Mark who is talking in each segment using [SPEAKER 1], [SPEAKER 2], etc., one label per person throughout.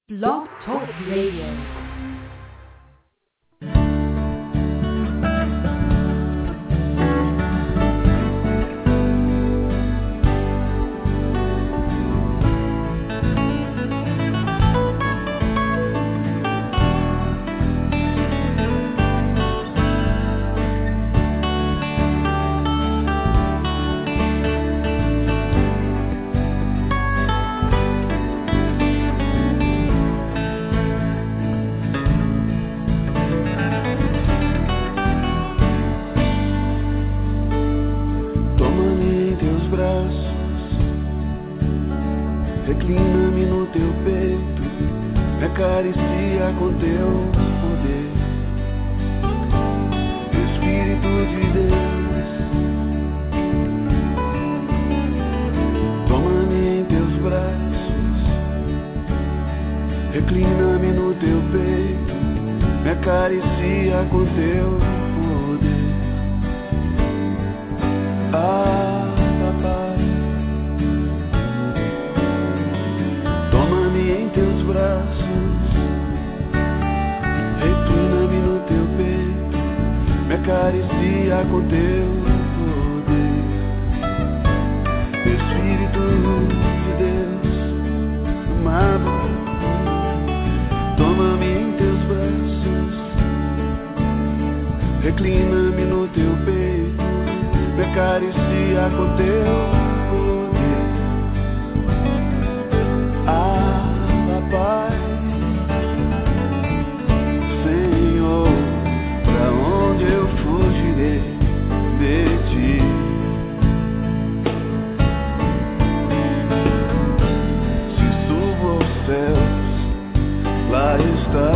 [SPEAKER 1] Blog Talk Radio.
[SPEAKER 2] Reclina-me no teu peito, me acaricia com teu poder, Espírito de Deus. Toma-me em teus braços, reclina-me no teu peito, me acaricia com teu poder. Papai, em teus braços, reclina-me no teu peito, me acaricia com teu poder, Espírito de Deus amado. Toma-me em teus braços, reclina-me no teu peito, me acaricia com teu poder. Pai, Senhor, pra onde eu fugirei de ti? Se subo aos céus, lá está.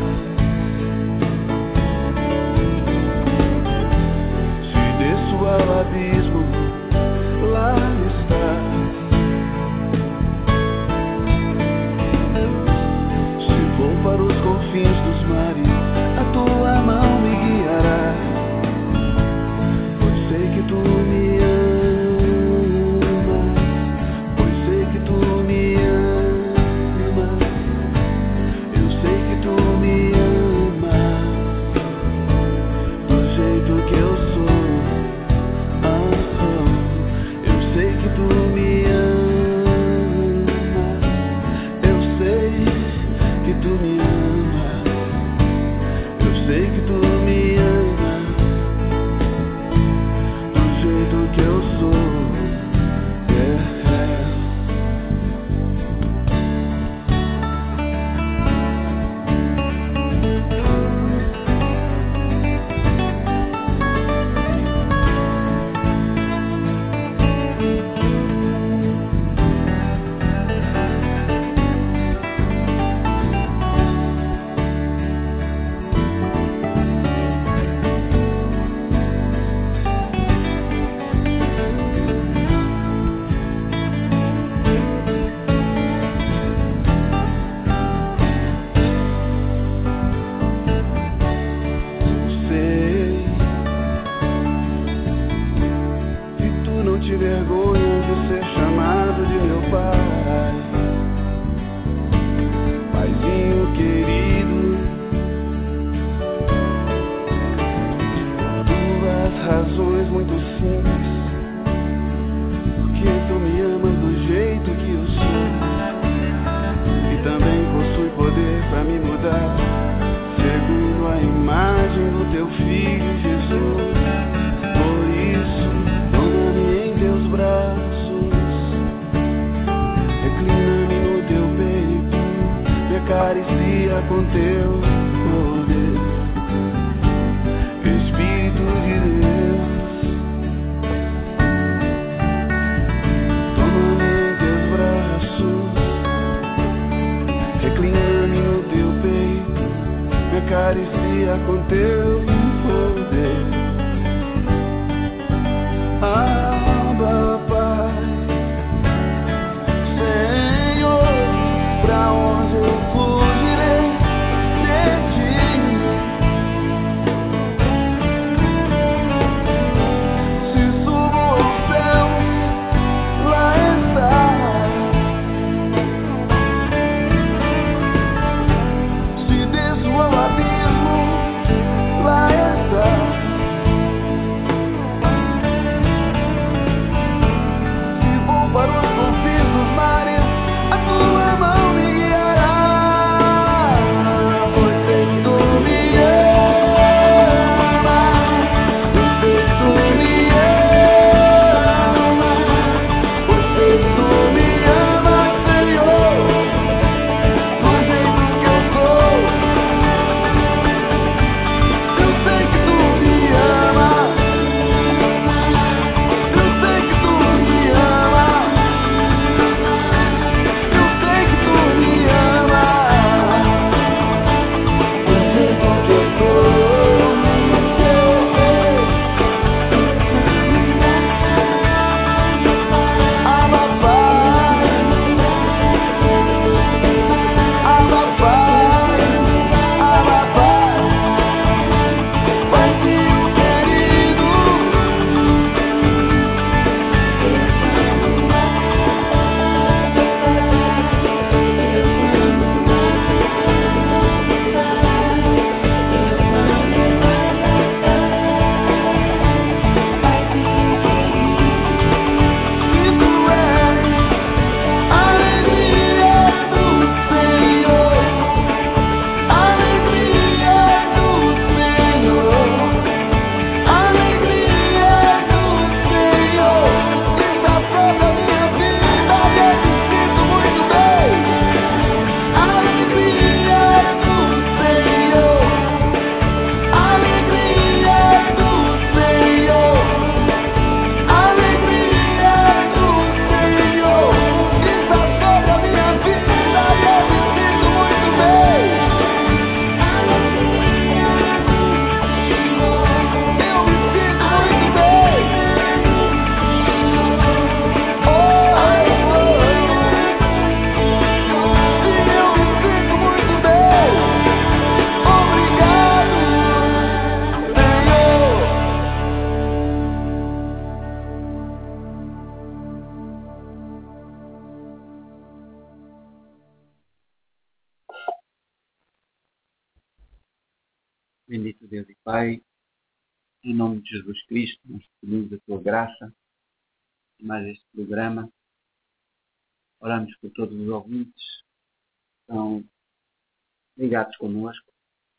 [SPEAKER 2] Se desço ao abismo, lá está. Para os confins dos mares, a tua mão me guiará, pois sei que tu me amas, pois sei que tu me amas, eu sei que tu me amas, do jeito que eu sou, eu sei que tu me amas, eu sei que tu me amas, eu sei que tu me amas, do jeito que eu sou, acaricia com teu poder, Espírito de Deus. Toma-me em teus braços, reclina-me no teu peito, me acaricia com teu poder. Pai, Senhor, pra onde eu fugirei de ti? Se subo aos céus, lá está.
[SPEAKER 3] Bendito Deus e Pai, em nome de Jesus Cristo, nós pedimos a Tua graça e mais este programa. Oramos por todos os ouvintes que estão ligados connosco,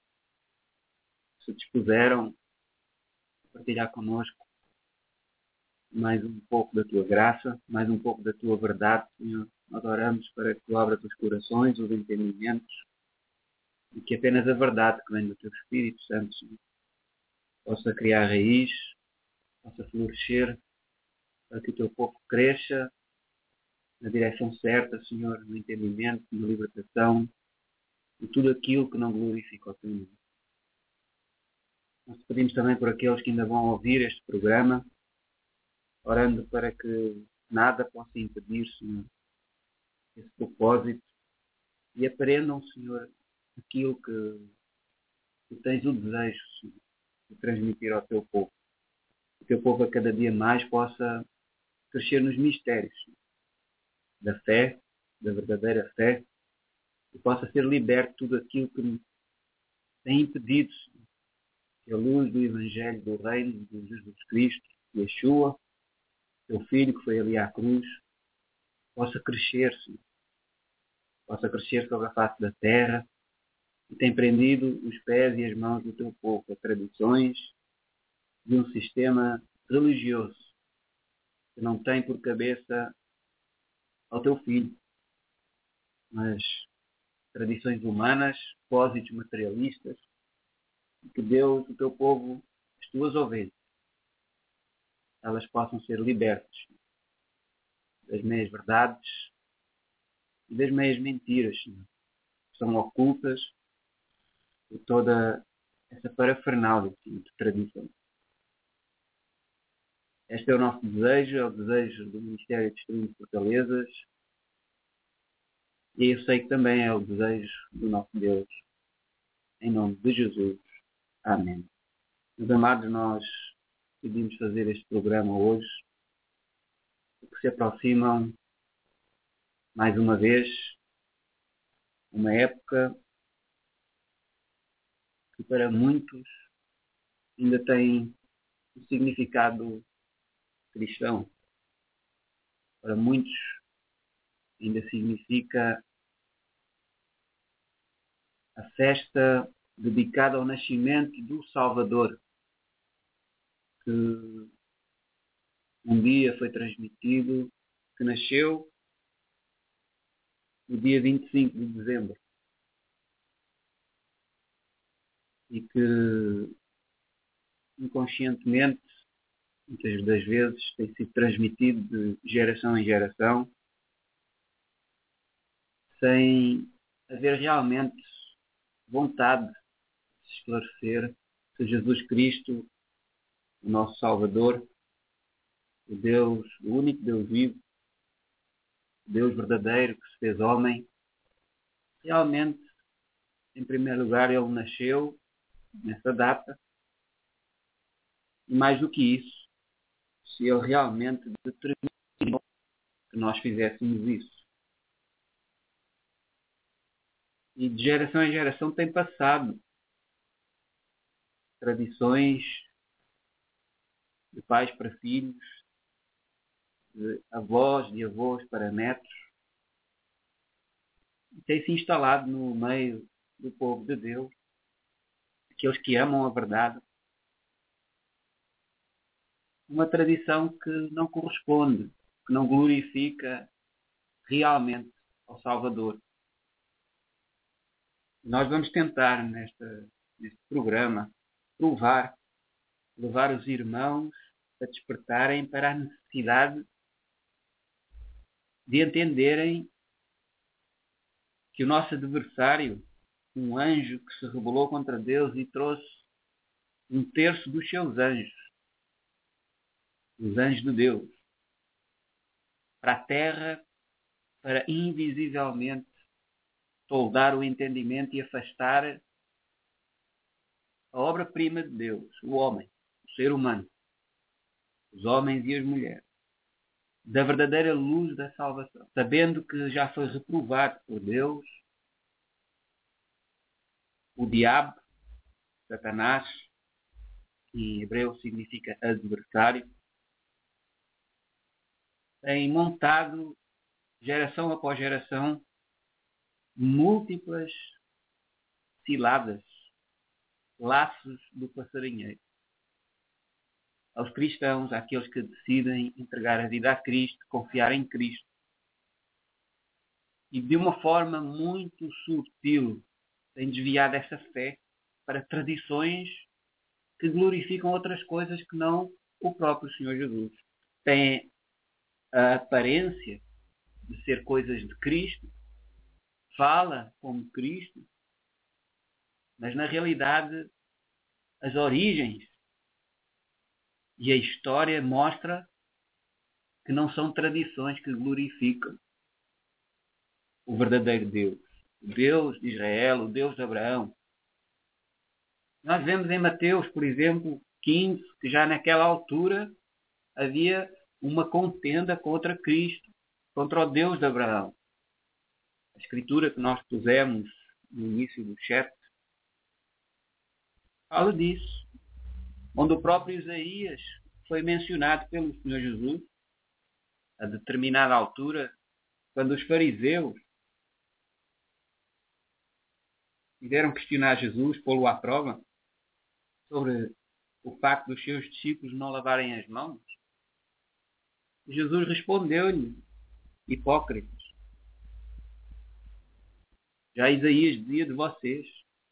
[SPEAKER 3] se dispuseram a partilhar connosco mais um pouco da Tua graça, mais um pouco da Tua verdade, Senhor. Nós oramos para que Tu abras os corações, os entendimentos, e que apenas a verdade que vem do Teu Espírito Santo, Senhor, possa criar raiz, possa florescer, para que o Teu povo cresça na direção certa, Senhor, no entendimento, na libertação, e tudo aquilo que não glorifica o Teu nome. Nós te pedimos também por aqueles que ainda vão ouvir este programa, orando para que nada possa impedir, Senhor, esse propósito, e aprendam, Senhor, aquilo que Tu tens o desejo, Senhor, de transmitir ao Teu povo. Que o Teu povo a cada dia mais possa crescer nos mistérios da fé, da verdadeira fé, e possa ser liberto de tudo aquilo que nos tem impedido, Senhor, que a luz do Evangelho do Reino de Jesus Cristo, Yeshua, Teu Filho que foi ali à cruz, possa crescer, Senhor, possa crescer sobre a face da terra, e tem prendido os pés e as mãos do Teu povo a tradições de um sistema religioso que não tem por cabeça ao Teu Filho, mas tradições humanas, propósitos materialistas, e que Deus, o Teu povo, as Tuas ovelhas, elas possam ser libertas das meias verdades e das meias mentiras, Senhor, que são ocultas por toda essa parafernália, Senhor, de tradição. Este é o nosso desejo, é o desejo do Ministério de Stream de Fortalezas, e eu sei que também é o desejo do nosso Deus. Em nome de Jesus. Amém. Meus amados, nós decidimos fazer este programa hoje, porque se aproximam, mais uma vez, uma época que para muitos ainda tem um significado cristão. Para muitos ainda significa a festa dedicada ao nascimento do Salvador, que um dia foi transmitido, que nasceu no dia 25 de dezembro e que inconscientemente, muitas das vezes, tem sido transmitido de geração em geração, sem haver realmente vontade de se esclarecer que Jesus Cristo, o nosso Salvador, o Deus, o único Deus vivo, o Deus verdadeiro que se fez homem, realmente, em primeiro lugar, Ele nasceu nessa data, e mais do que isso, se Ele realmente determinou que nós fizéssemos isso. E de geração em geração tem passado tradições de pais para filhos, de avós, de avós para netos, e tem se instalado no meio do povo de Deus, aqueles que amam a verdade, uma tradição que não corresponde, que não glorifica realmente ao Salvador. Nós vamos tentar neste programa levar os irmãos a despertarem para a necessidade de entenderem que o nosso adversário, um anjo que se rebelou contra Deus e trouxe um terço dos seus anjos, os anjos de Deus, para a terra, para invisivelmente toldar o entendimento e afastar a obra-prima de Deus, o homem, o ser humano, os homens e as mulheres, da verdadeira luz da salvação, sabendo que já foi reprovado por Deus, o diabo, Satanás, em hebreu significa adversário, tem montado, geração após geração, múltiplas ciladas, laços do passarinheiro. Aos cristãos, àqueles que decidem entregar a vida a Cristo, confiar em Cristo. E de uma forma muito sutil, tem desviado essa fé para tradições que glorificam outras coisas que não o próprio Senhor Jesus. Tem a aparência de ser coisas de Cristo, fala como Cristo, mas na realidade as origens e a história mostra que não são tradições que glorificam o verdadeiro Deus. O Deus de Israel, o Deus de Abraão. Nós vemos em Mateus, por exemplo, 15, que já naquela altura havia uma contenda contra Cristo, contra o Deus de Abraão. A escritura que nós pusemos no início do chat fala disso. Onde o próprio Isaías foi mencionado pelo Senhor Jesus, a determinada altura, quando os fariseus quiseram questionar Jesus, pô-lo à prova, sobre o facto dos seus discípulos não lavarem as mãos. Jesus respondeu-lhe, hipócritas, já Isaías dizia de vocês,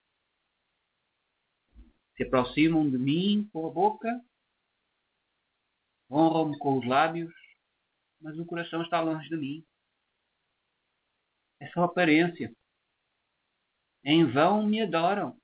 [SPEAKER 3] se aproximam de mim com a boca, honram-me com os lábios, mas o coração está longe de mim. É só aparência. Em vão me adoram.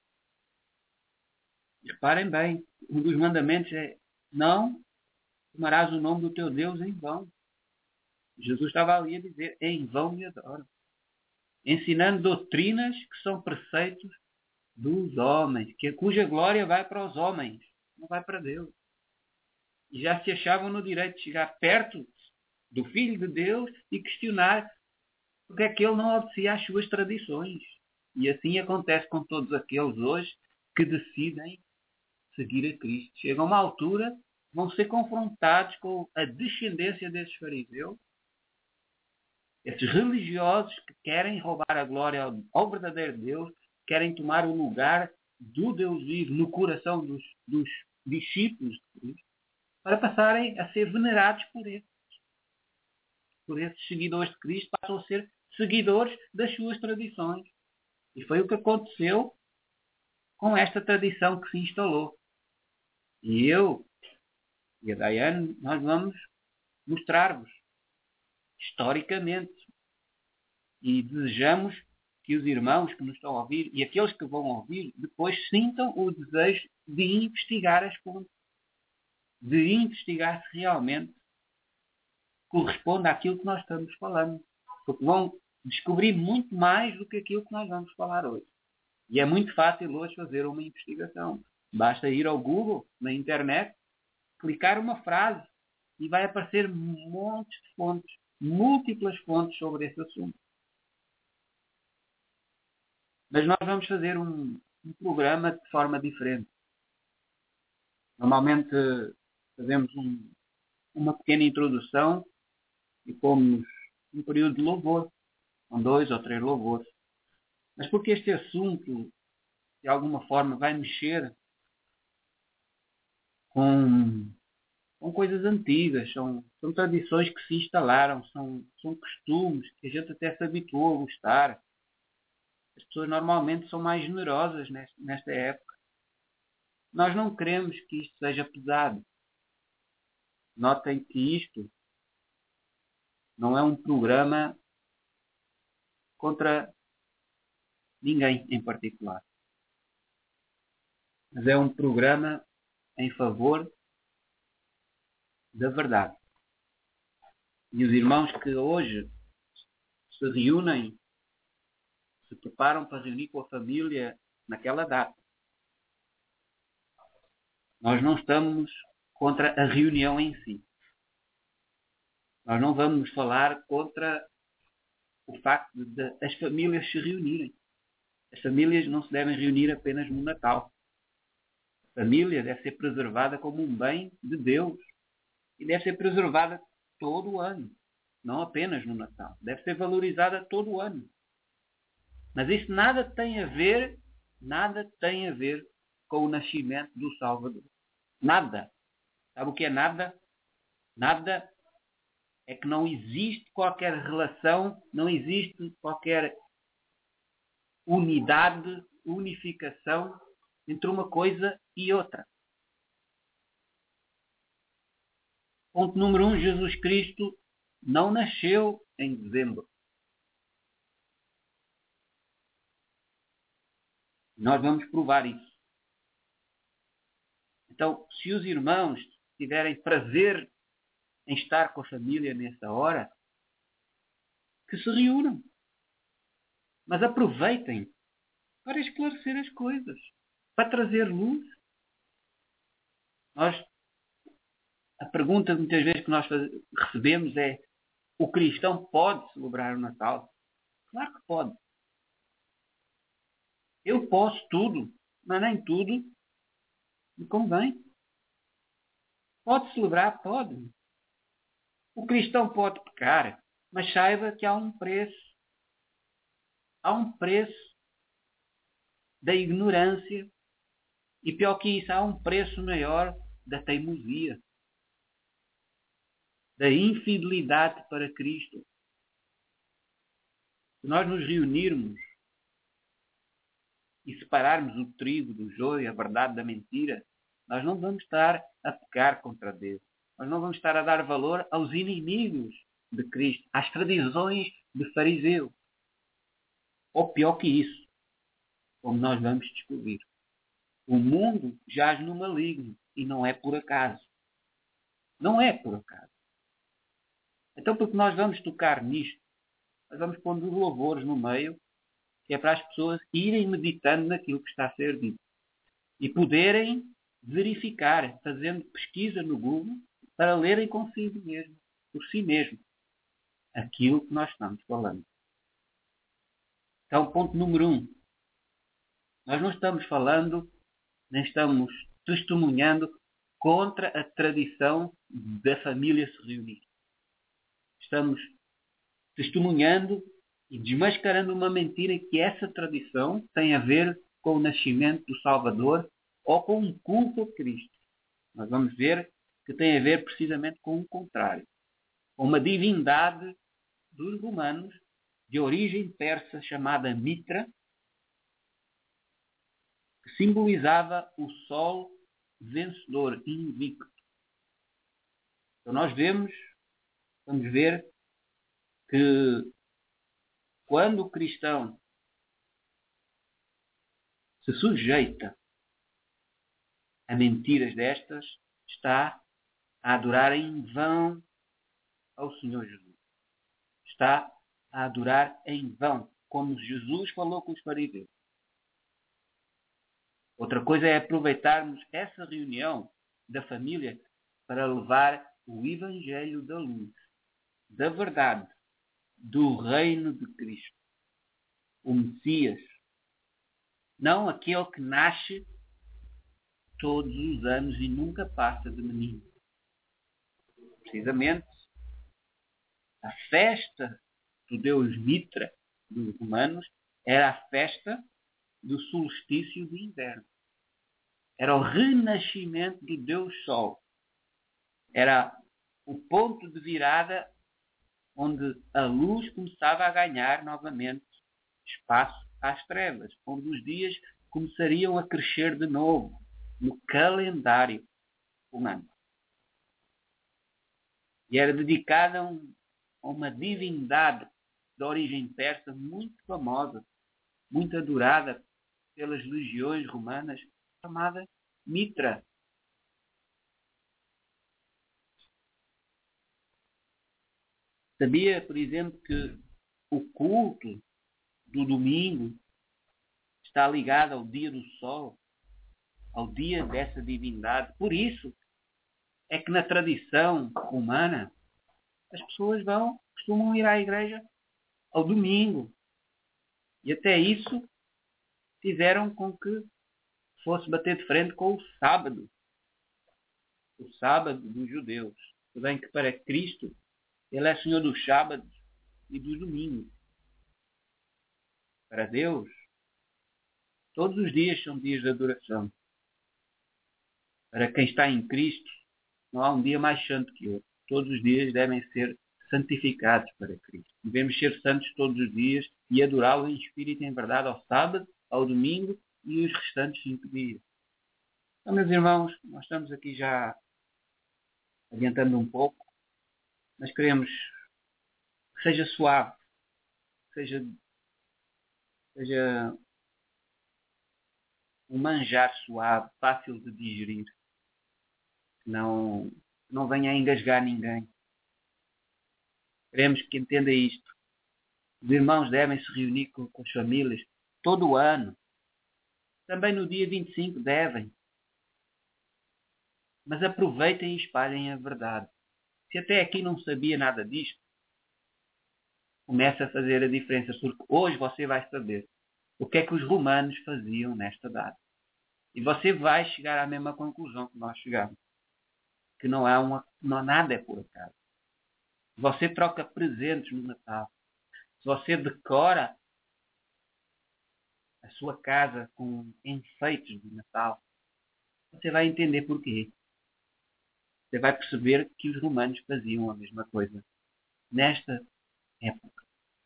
[SPEAKER 3] E reparem bem, um dos mandamentos é: não tomarás o nome do teu Deus em vão. Jesus estava ali a dizer: em vão me adoram. Ensinando doutrinas que são preceitos dos homens, cuja glória vai para os homens, não vai para Deus. E já se achavam no direito de chegar perto do Filho de Deus e questionar porque é que ele não obedecia às suas tradições. E assim acontece com todos aqueles hoje que decidem seguir a Cristo. Chegam a uma altura, vão ser confrontados com a descendência desses fariseus, esses religiosos que querem roubar a glória ao verdadeiro Deus, querem tomar o lugar do Deus vivo no coração dos discípulos de Cristo, para passarem a ser venerados por eles. Por esses seguidores de Cristo passam a ser seguidores das suas tradições. E foi o que aconteceu com esta tradição que se instalou. E eu e a Daiane, nós vamos mostrar-vos historicamente. E desejamos que os irmãos que nos estão a ouvir e aqueles que vão ouvir depois sintam o desejo de investigar as fontes. De investigar se realmente corresponde àquilo que nós estamos falando. Porque vão descobrir muito mais do que aquilo que nós vamos falar hoje. E é muito fácil hoje fazer uma investigação. Basta ir ao Google, na internet, clicar uma frase e vai aparecer montes de fontes, múltiplas fontes sobre esse assunto. Mas nós vamos fazer um programa de forma diferente. Normalmente fazemos uma pequena introdução e pomos um período de louvor, com 2 ou 3 louvores. Mas porque este assunto, de alguma forma, vai mexer com coisas antigas, são tradições que se instalaram, são costumes que a gente até se habituou a gostar. As pessoas normalmente são mais generosas nesta época. Nós não queremos que isto seja pesado. Notem que isto não é um programa contra ninguém em particular. Mas é um programa em favor da verdade. E os irmãos que hoje se reúnem, se preparam para reunir com a família naquela data. Nós não estamos contra a reunião em si. Nós não vamos falar contra o facto de as famílias se reunirem. As famílias não se devem reunir apenas no Natal. família deve ser preservada como um bem de Deus e deve ser preservada todo o ano, não apenas no Natal. Deve ser valorizada todo o ano. Mas isso nada tem a ver com o nascimento do Salvador. Nada. Sabe o que é nada? Nada é que não existe qualquer relação, não existe qualquer unidade, unificação entre uma coisa e outra. Ponto número 1, Jesus Cristo não nasceu em dezembro. Nós vamos provar isso. Então, se os irmãos tiverem prazer em estar com a família nessa hora, que se reúnam. Mas aproveitem para esclarecer as coisas, para trazer luz. A pergunta muitas vezes que nós recebemos é: o cristão pode celebrar o Natal? Claro que pode. Eu posso tudo, mas nem tudo me convém. Pode celebrar? Pode. O cristão pode pecar, mas saiba que há um preço. Há um preço da ignorância. E pior que isso, há um preço maior da teimosia, da infidelidade para Cristo. Se nós nos reunirmos e separarmos o trigo do joio, a verdade da mentira, nós não vamos estar a pecar contra Deus. Nós não vamos estar a dar valor aos inimigos de Cristo, às tradições de fariseu. Ou pior que isso, como nós vamos descobrir. O mundo jaz no maligno e não é por acaso. Não é por acaso. Então, porque nós vamos tocar nisto, nós vamos pondo os louvores no meio, que é para as pessoas irem meditando naquilo que está a ser dito. E poderem verificar, fazendo pesquisa no Google, para lerem consigo mesmo, por si mesmo, aquilo que nós estamos falando. Então, ponto número 1. Nós não estamos falando, nem estamos testemunhando contra a tradição da família se reunir. Estamos testemunhando e desmascarando uma mentira que essa tradição tem a ver com o nascimento do Salvador ou com um culto a Cristo. Nós vamos ver que tem a ver precisamente com o contrário. Com uma divindade dos romanos de origem persa chamada Mitra, que simbolizava o sol vencedor, invicto. Então nós vamos ver que quando o cristão se sujeita a mentiras destas, está a adorar em vão ao Senhor Jesus. Está a adorar em vão, como Jesus falou com os fariseus. Outra coisa é aproveitarmos essa reunião da família para levar o Evangelho da luz, da verdade, do reino de Cristo. O Messias. Não aquele que nasce todos os anos e nunca passa de menino. Precisamente, a festa do Deus Mitra dos romanos era a festa do solstício de inverno. Era o renascimento do Deus Sol. Era o ponto de virada onde a luz começava a ganhar novamente espaço às trevas, onde os dias começariam a crescer de novo no calendário humano. E era dedicada a uma divindade de origem persa muito famosa, muito adorada pelas legiões romanas, chamada Mitra. Sabia, por exemplo, que o culto do domingo está ligado ao dia do sol, ao dia dessa divindade. Por isso é que na tradição humana as pessoas costumam ir à igreja ao domingo. E até isso fizeram com que fosse bater de frente com o sábado dos judeus. Se bem que para Cristo, Ele é Senhor dos sábados e dos domingos. Para Deus, todos os dias são dias de adoração. Para quem está em Cristo, não há um dia mais santo que outro. Todos os dias devem ser santificados para Cristo. Devemos ser santos todos os dias e adorá-lo em espírito e em verdade ao sábado, ao domingo e os restantes 5 dias. Então, meus irmãos, nós estamos aqui já adiantando um pouco, mas queremos que seja suave, que seja um manjar suave, fácil de digerir, que não venha a engasgar ninguém. Queremos que entenda isto. Os irmãos devem se reunir com as famílias todo o ano. Também no dia 25 devem. Mas aproveitem e espalhem a verdade. Se até aqui não sabia nada disto, comece a fazer a diferença, porque hoje você vai saber o que é que os romanos faziam nesta data. E você vai chegar à mesma conclusão que nós chegamos. Que não nada é por acaso. Se você troca presentes no Natal, se você decora a sua casa com enfeites de Natal, você vai entender porquê. Você vai perceber que os romanos faziam a mesma coisa nesta época.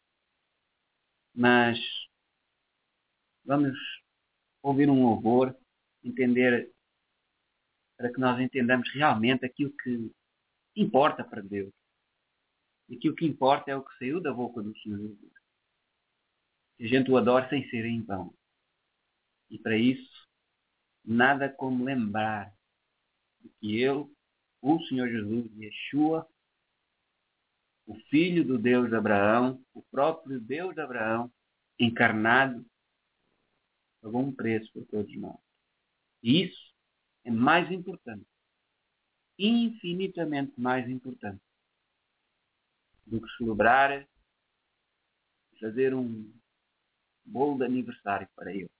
[SPEAKER 3] Mas vamos ouvir um louvor, para que nós entendamos realmente aquilo que importa para Deus. E aquilo que importa é o que saiu da boca do Senhor Jesus. Que a gente o adore sem ser em vão. E para isso, nada como lembrar de que Ele, o Senhor Jesus, Yeshua, o Filho do Deus de Abraão, o próprio Deus de Abraão, encarnado, pagou um preço por todos nós. E isso é mais importante, infinitamente mais importante, do que celebrar e fazer um bolo de aniversário para Ele.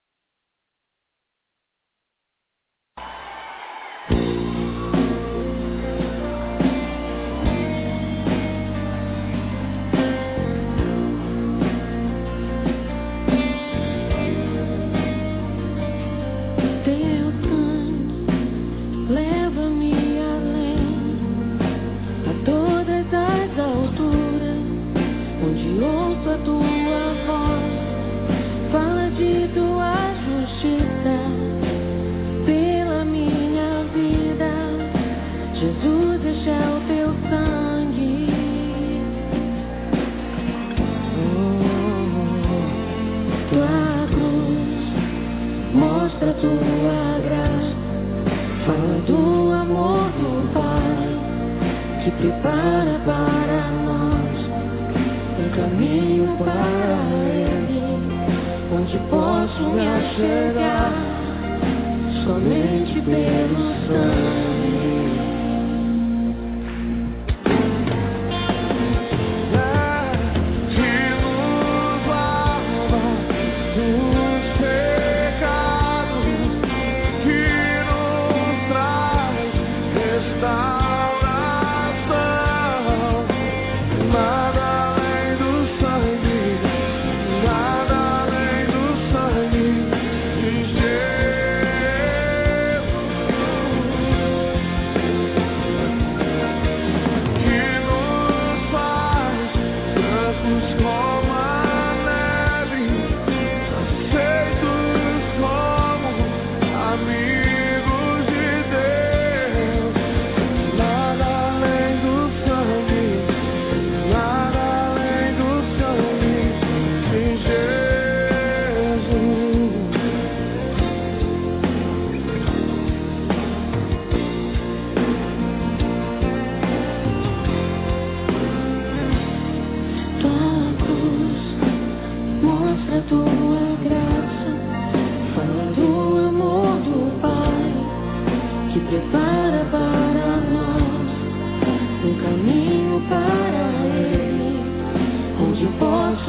[SPEAKER 4] Prepara para nós um caminho para Ele, onde posso me achegar somente pelo sangue.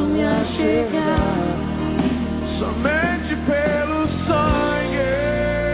[SPEAKER 2] Somente pelo sangue.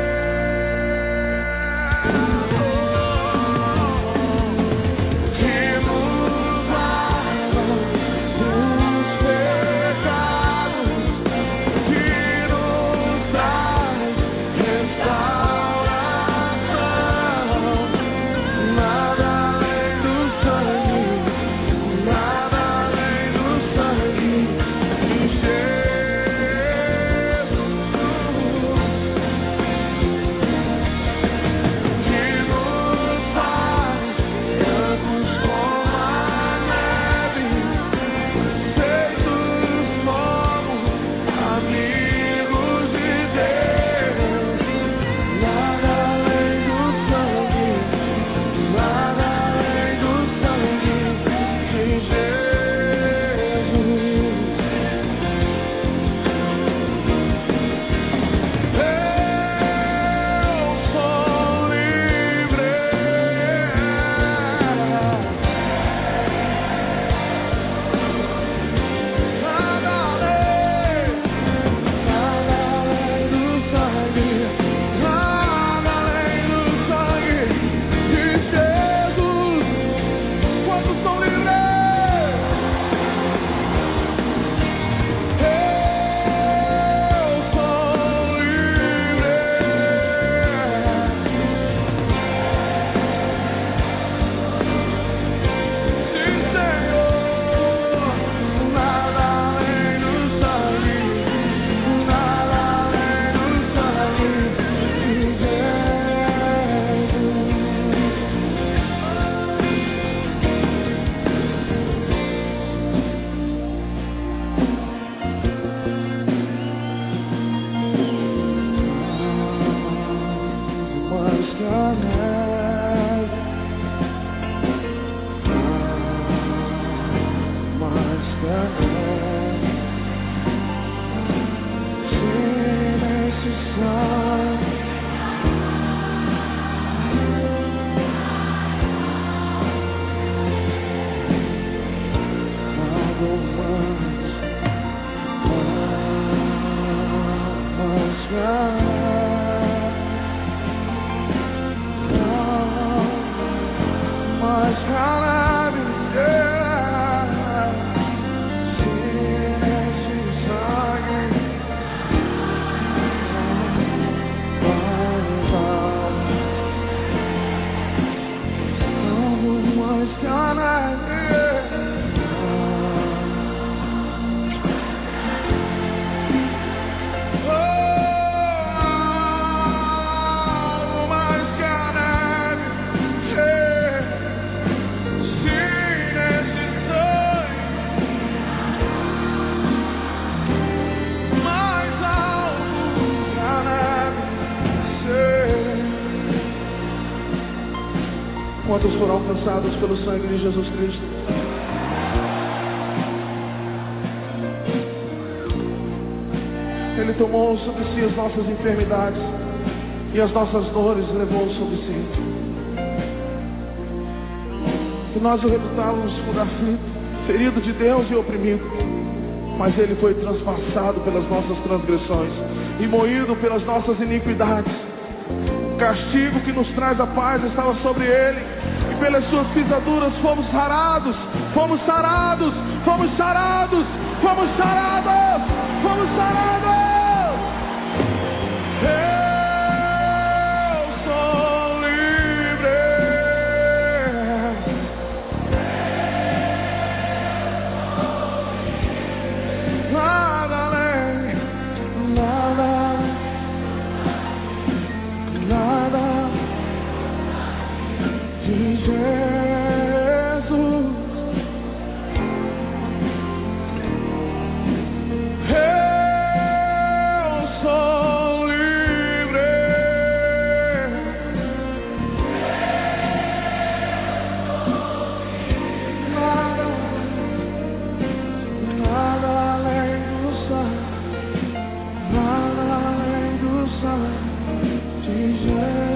[SPEAKER 5] Quantos foram alcançados pelo sangue de Jesus Cristo? Ele tomou sobre si as nossas enfermidades e as nossas dores levou sobre si. E nós o reputávamos por aflito, ferido de Deus e oprimido. Mas ele foi transpassado pelas nossas transgressões e moído pelas nossas iniquidades. O castigo que nos traz a paz estava sobre ele, e pelas suas pisaduras fomos sarados, fomos sarados, fomos sarados, fomos sarados, fomos sarados. Eu sou livre. Nada além, nada, nada de Jesus. Eu sou livre. Nada, nada além do sangue, nada além do sangue de Jesus.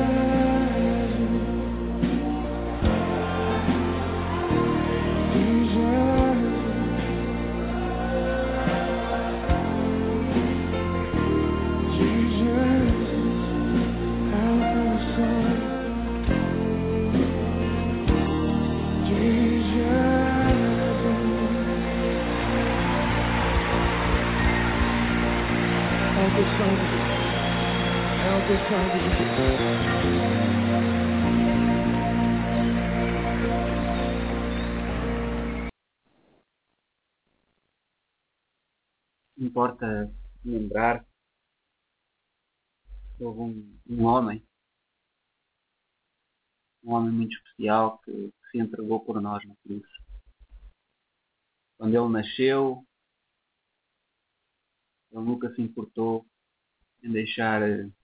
[SPEAKER 3] Importa lembrar que houve um homem muito especial que se entregou por nós na cruz. Quando ele nasceu, ele nunca se importou em deixar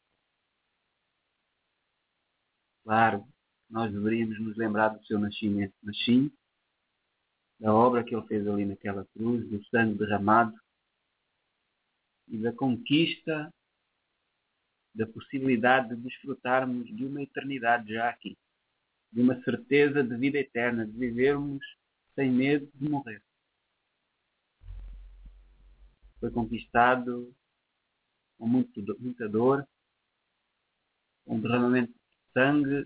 [SPEAKER 3] claro que nós deveríamos nos lembrar do seu nascimento, mas sim da obra que ele fez ali naquela cruz, do sangue derramado e da conquista da possibilidade de desfrutarmos de uma eternidade já aqui, de uma certeza de vida eterna, de vivermos sem medo de morrer. Foi conquistado com muita dor, com um derramamento de sangue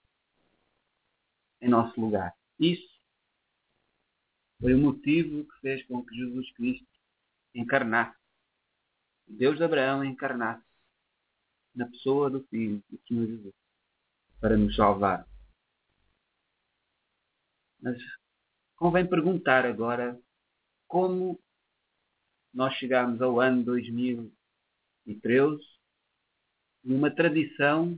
[SPEAKER 3] em nosso lugar. Isso foi o motivo que fez com que Jesus Cristo encarnasse, Deus de Abraão encarnasse na pessoa do Filho, do Senhor Jesus, para nos salvar. Mas convém perguntar agora como nós chegámos ao ano 2013 numa tradição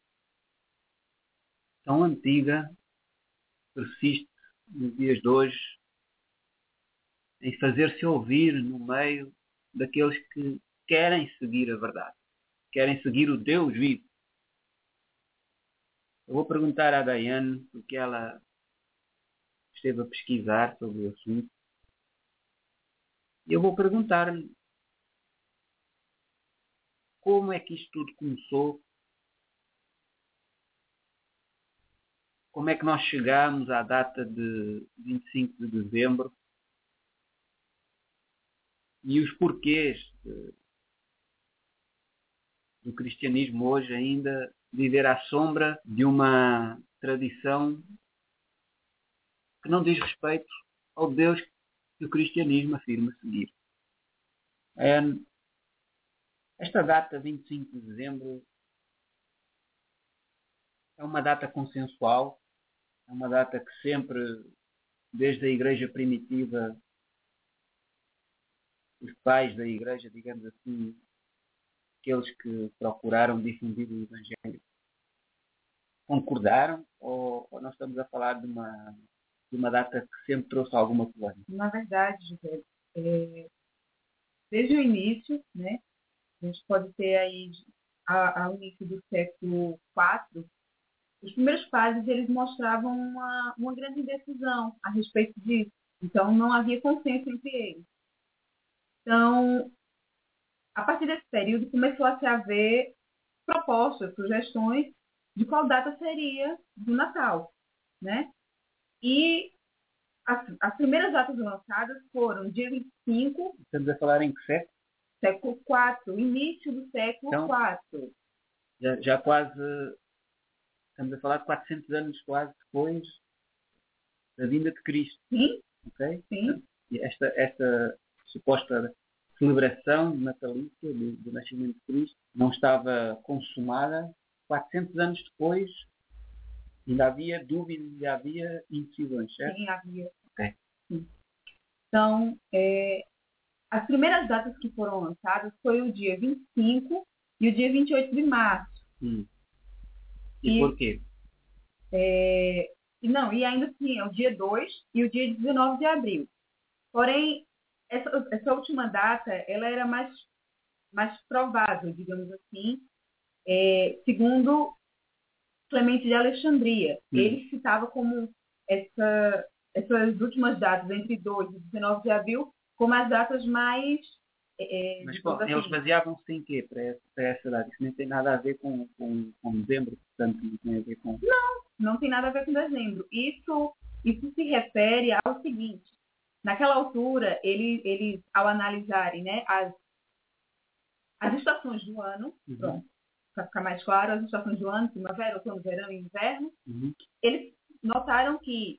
[SPEAKER 3] tão antiga, persiste nos dias de hoje, em fazer-se ouvir no meio daqueles que querem seguir a verdade, querem seguir o Deus vivo. Eu vou perguntar à Daiane, porque ela esteve a pesquisar sobre o assunto, e eu vou perguntar-lhe como é que isto tudo começou, como é que nós chegámos à data de 25 de dezembro e os porquês do cristianismo hoje ainda viver à sombra de uma tradição que não diz respeito ao Deus que o cristianismo afirma seguir. Esta data, 25 de dezembro, é uma data consensual, é uma data que sempre, desde a Igreja primitiva, os pais da Igreja, digamos assim, aqueles que procuraram difundir o Evangelho, concordaram, ou nós estamos a falar de uma data que sempre trouxe alguma polêmica?
[SPEAKER 6] Na verdade, José, desde o início, né, a gente pode ter aí, ao início do século IV, os primeiros padres eles mostravam uma grande indecisão a respeito disso. Então, não havia consenso entre eles. Então, a partir desse período, começou a se haver propostas, sugestões de qual data seria do Natal, né? E as primeiras datas lançadas foram dia 25...
[SPEAKER 3] Estamos a falar em que século?
[SPEAKER 6] Século IV, início do século IV.
[SPEAKER 3] Já quase... Estamos a falar de 400 anos quase depois da vinda de Cristo.
[SPEAKER 6] Sim.
[SPEAKER 3] Okay?
[SPEAKER 6] Sim.
[SPEAKER 3] E esta suposta celebração natalícia do nascimento de Cristo não estava consumada. 400 anos depois ainda havia dúvidas, ainda havia indecisões, certo?
[SPEAKER 6] Sim, havia.
[SPEAKER 3] Okay.
[SPEAKER 6] Sim. Então, as primeiras datas que foram lançadas foi o dia 25 e o dia 28 de março.
[SPEAKER 3] E por quê?
[SPEAKER 6] E ainda assim, é o dia 2 e o dia 19 de abril. Porém, essa última data, ela era mais provável, digamos assim, segundo Clemente de Alexandria. Ele citava como essas últimas datas, entre 2 e 19 de abril, como as datas mais...
[SPEAKER 3] Mas eles baseavam-se em quê para essa data? Isso não tem nada a ver com dezembro, portanto não tem a ver com...
[SPEAKER 6] Não tem nada a ver com dezembro. Isso se refere ao seguinte: naquela altura, eles ao analisarem, né, as estações do ano, pronto, para ficar mais claro, as estações do ano, primavera, outono, verão e inverno, eles notaram que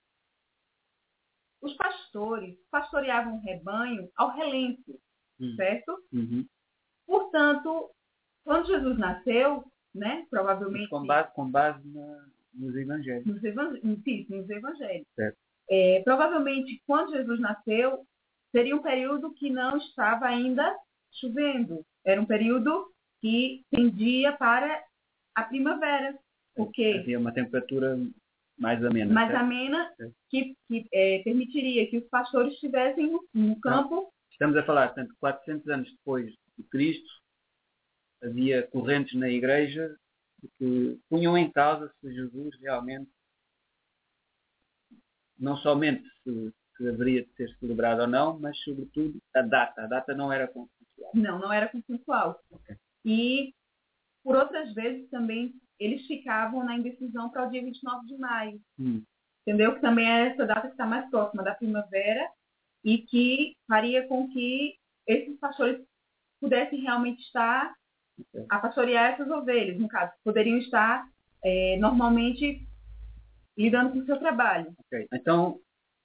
[SPEAKER 6] os pastores pastoreavam o rebanho ao relento, certo? Portanto, quando Jesus nasceu, né, provavelmente...
[SPEAKER 3] Mas com base nos evangelhos.
[SPEAKER 6] Nos evangelhos.
[SPEAKER 3] Certo.
[SPEAKER 6] Provavelmente, quando Jesus nasceu, seria um período que não estava ainda chovendo. Era um período que tendia para a primavera. Porque
[SPEAKER 3] havia uma temperatura mais amena.
[SPEAKER 6] Mais
[SPEAKER 3] certo?
[SPEAKER 6] amena, que permitiria que os pastores estivessem no campo.
[SPEAKER 3] Não. Estamos a falar, portanto, 400 anos depois de Cristo, havia correntes na Igreja que punham em causa se Jesus realmente, não somente se haveria de ser celebrado ou não, mas sobretudo a data. A data não era consensual.
[SPEAKER 6] Não era consensual.
[SPEAKER 3] Okay.
[SPEAKER 6] E, por outras vezes, também eles ficavam na indecisão para o dia 29 de maio. Entendeu? Que também é essa data que está mais próxima da primavera e que faria com que esses pastores pudessem realmente estar a pastorear essas ovelhas, no caso, poderiam estar normalmente lidando com o seu trabalho.
[SPEAKER 3] Ok, então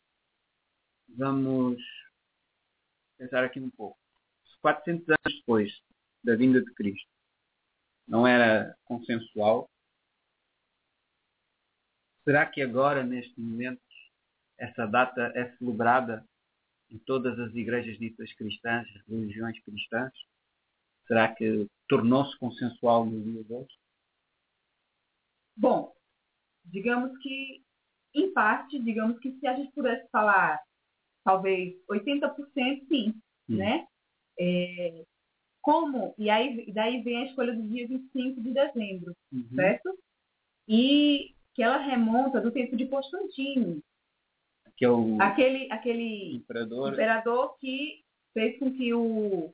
[SPEAKER 3] vamos pensar aqui um pouco. 400 anos depois da vinda de Cristo, não era consensual? Será que agora, neste momento, essa data é celebrada em todas as igrejas ditas cristãs, religiões cristãs? Será que tornou-se consensual no dia de hoje?
[SPEAKER 6] Bom, digamos que, em parte, digamos que se a gente pudesse falar, talvez 80% sim, né? Daí vem a escolha do dia 25 de dezembro, certo? E que ela remonta do tempo de Constantino. Aquele imperador que fez com que o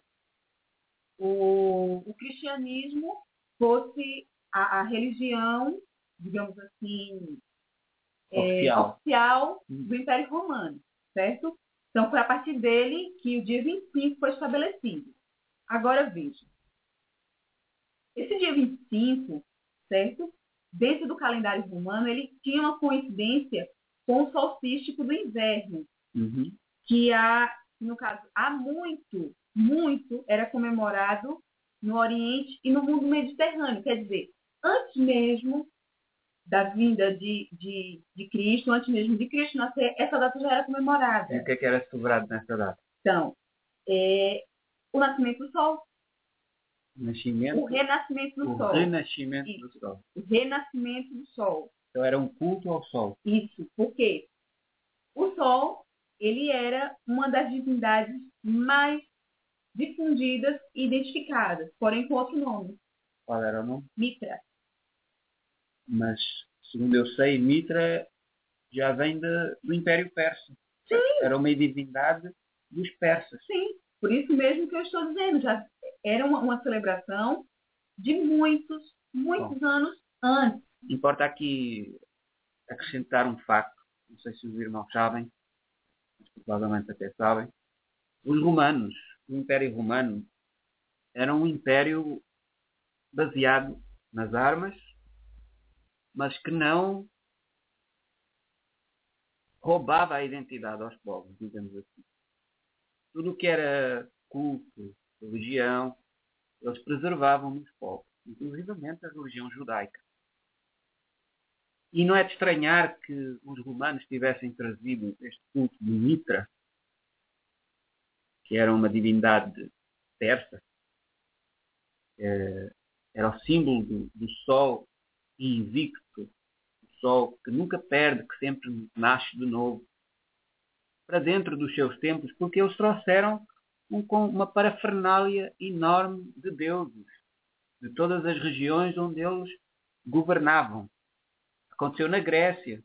[SPEAKER 6] cristianismo fosse a religião, digamos assim, oficial do Império Romano, certo? Então, foi a partir dele que o dia 25 foi estabelecido. Agora, veja. Esse dia 25, certo? Dentro do calendário romano, ele tinha uma coincidência com o solstício do inverno, que no caso, há muito era comemorado no Oriente e no mundo mediterrâneo. Quer dizer, antes mesmo da vinda de Cristo, antes mesmo de Cristo nascer, essa data já era comemorada.
[SPEAKER 3] E o que é que era celebrado nessa data?
[SPEAKER 6] Então, o nascimento do sol.
[SPEAKER 3] Nascimento,
[SPEAKER 6] o renascimento do sol.
[SPEAKER 3] Renascimento
[SPEAKER 6] Isso.
[SPEAKER 3] do sol.
[SPEAKER 6] O renascimento do sol.
[SPEAKER 3] Então era um culto ao sol.
[SPEAKER 6] Isso, porque o sol, ele era uma das divindades mais difundidas e identificadas, porém com outro nome.
[SPEAKER 3] Qual era o nome?
[SPEAKER 6] Mitra.
[SPEAKER 3] Mas, segundo eu sei, Mitra já vem do Império Persa.
[SPEAKER 6] Sim.
[SPEAKER 3] Era uma divindade dos persas.
[SPEAKER 6] Sim, por isso mesmo que eu estou dizendo. Já era uma celebração de muitos anos antes.
[SPEAKER 3] Importa aqui acrescentar um facto. Não sei se os irmãos sabem, mas provavelmente até sabem. Os romanos, o Império Romano, era um império baseado nas armas, mas que não roubava a identidade aos povos, digamos assim. Tudo o que era culto, religião, eles preservavam nos povos, inclusivamente a religião judaica. E não é de estranhar que os romanos tivessem trazido este culto de Mitra, que era uma divindade persa, era o símbolo do sol invicto, o sol que nunca perde, que sempre nasce de novo, para dentro dos seus templos, porque eles trouxeram uma parafernália enorme de deuses, de todas as regiões onde eles governavam. Aconteceu na Grécia.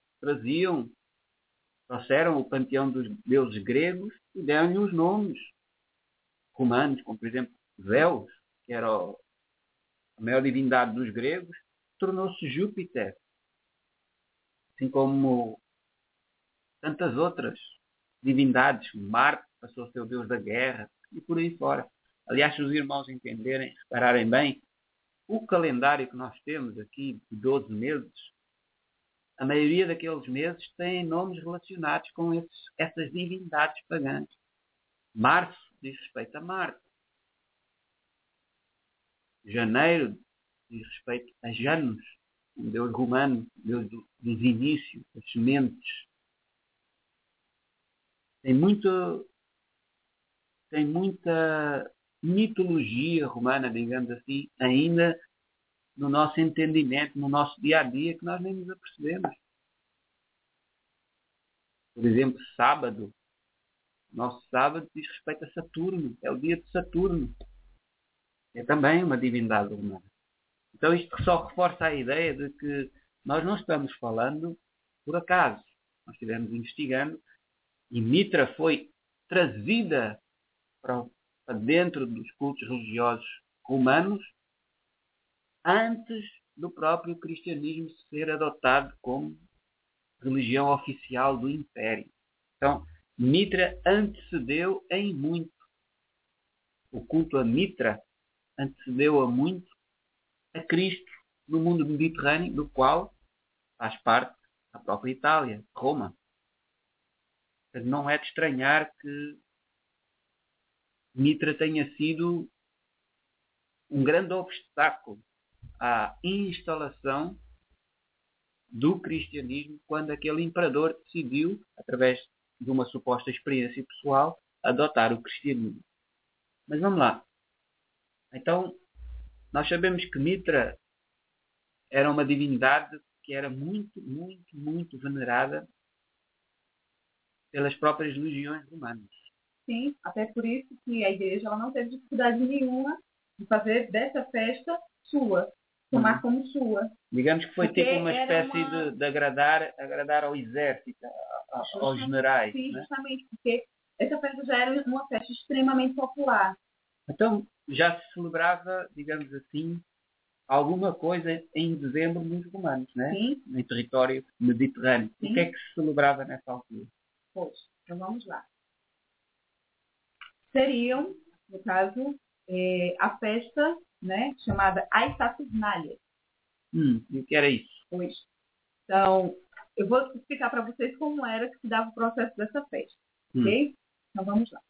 [SPEAKER 3] Trouxeram o panteão dos deuses gregos e deram-lhe os nomes romanos, como por exemplo Zeus, que era a maior divindade dos gregos, tornou-se Júpiter, assim como tantas outras divindades. Marte passou a ser o deus da guerra e por aí fora. Aliás, se os irmãos entenderem, repararem bem, o calendário que nós temos aqui de 12 meses, a maioria daqueles meses tem nomes relacionados com essas divindades pagãs. Março diz respeito a Marte. Janeiro diz respeito a Janus, um deus romano, deus dos inícios, das sementes. Tem muita mitologia romana, digamos assim, ainda no nosso entendimento, no nosso dia-a-dia, que nós nem nos apercebemos. Por exemplo, sábado. Nosso sábado diz respeito a Saturno. É o dia de Saturno. É também uma divindade romana. Então isto só reforça a ideia de que nós não estamos falando por acaso. Nós estivemos investigando e Mitra foi trazida para dentro dos cultos religiosos romanos antes do próprio cristianismo ser adotado como religião oficial do Império. Então, Mitra antecedeu em muito. O culto a Mitra antecedeu a muito a Cristo no mundo mediterrâneo, do qual faz parte a própria Itália, Roma. Não é de estranhar que Mitra tenha sido um grande obstáculo à instalação do cristianismo quando aquele imperador decidiu, através de uma suposta experiência pessoal, adotar o cristianismo. Mas vamos lá. Então, nós sabemos que Mitra era uma divindade que era muito, muito, muito venerada pelas próprias legiões romanas.
[SPEAKER 6] Sim, até por isso que a igreja ela não teve dificuldade nenhuma de fazer dessa festa sua, tomar como sua.
[SPEAKER 3] Digamos que foi porque tipo uma espécie de agradar ao exército, aos generais.
[SPEAKER 6] Sim,
[SPEAKER 3] né?
[SPEAKER 6] Justamente, porque essa festa já era uma festa extremamente popular.
[SPEAKER 3] Então, já se celebrava, digamos assim, alguma coisa em dezembro nos romanos, né?
[SPEAKER 6] Sim.
[SPEAKER 3] No território mediterrâneo.
[SPEAKER 6] Sim.
[SPEAKER 3] O que é que se celebrava nessa altura?
[SPEAKER 6] Pois, então vamos lá. Seriam, no caso, a festa né, chamada As Saturnalias.
[SPEAKER 3] E o que era isso?
[SPEAKER 6] Pois. Então, eu vou explicar para vocês como era que se dava o processo dessa festa. Ok? Então, vamos lá.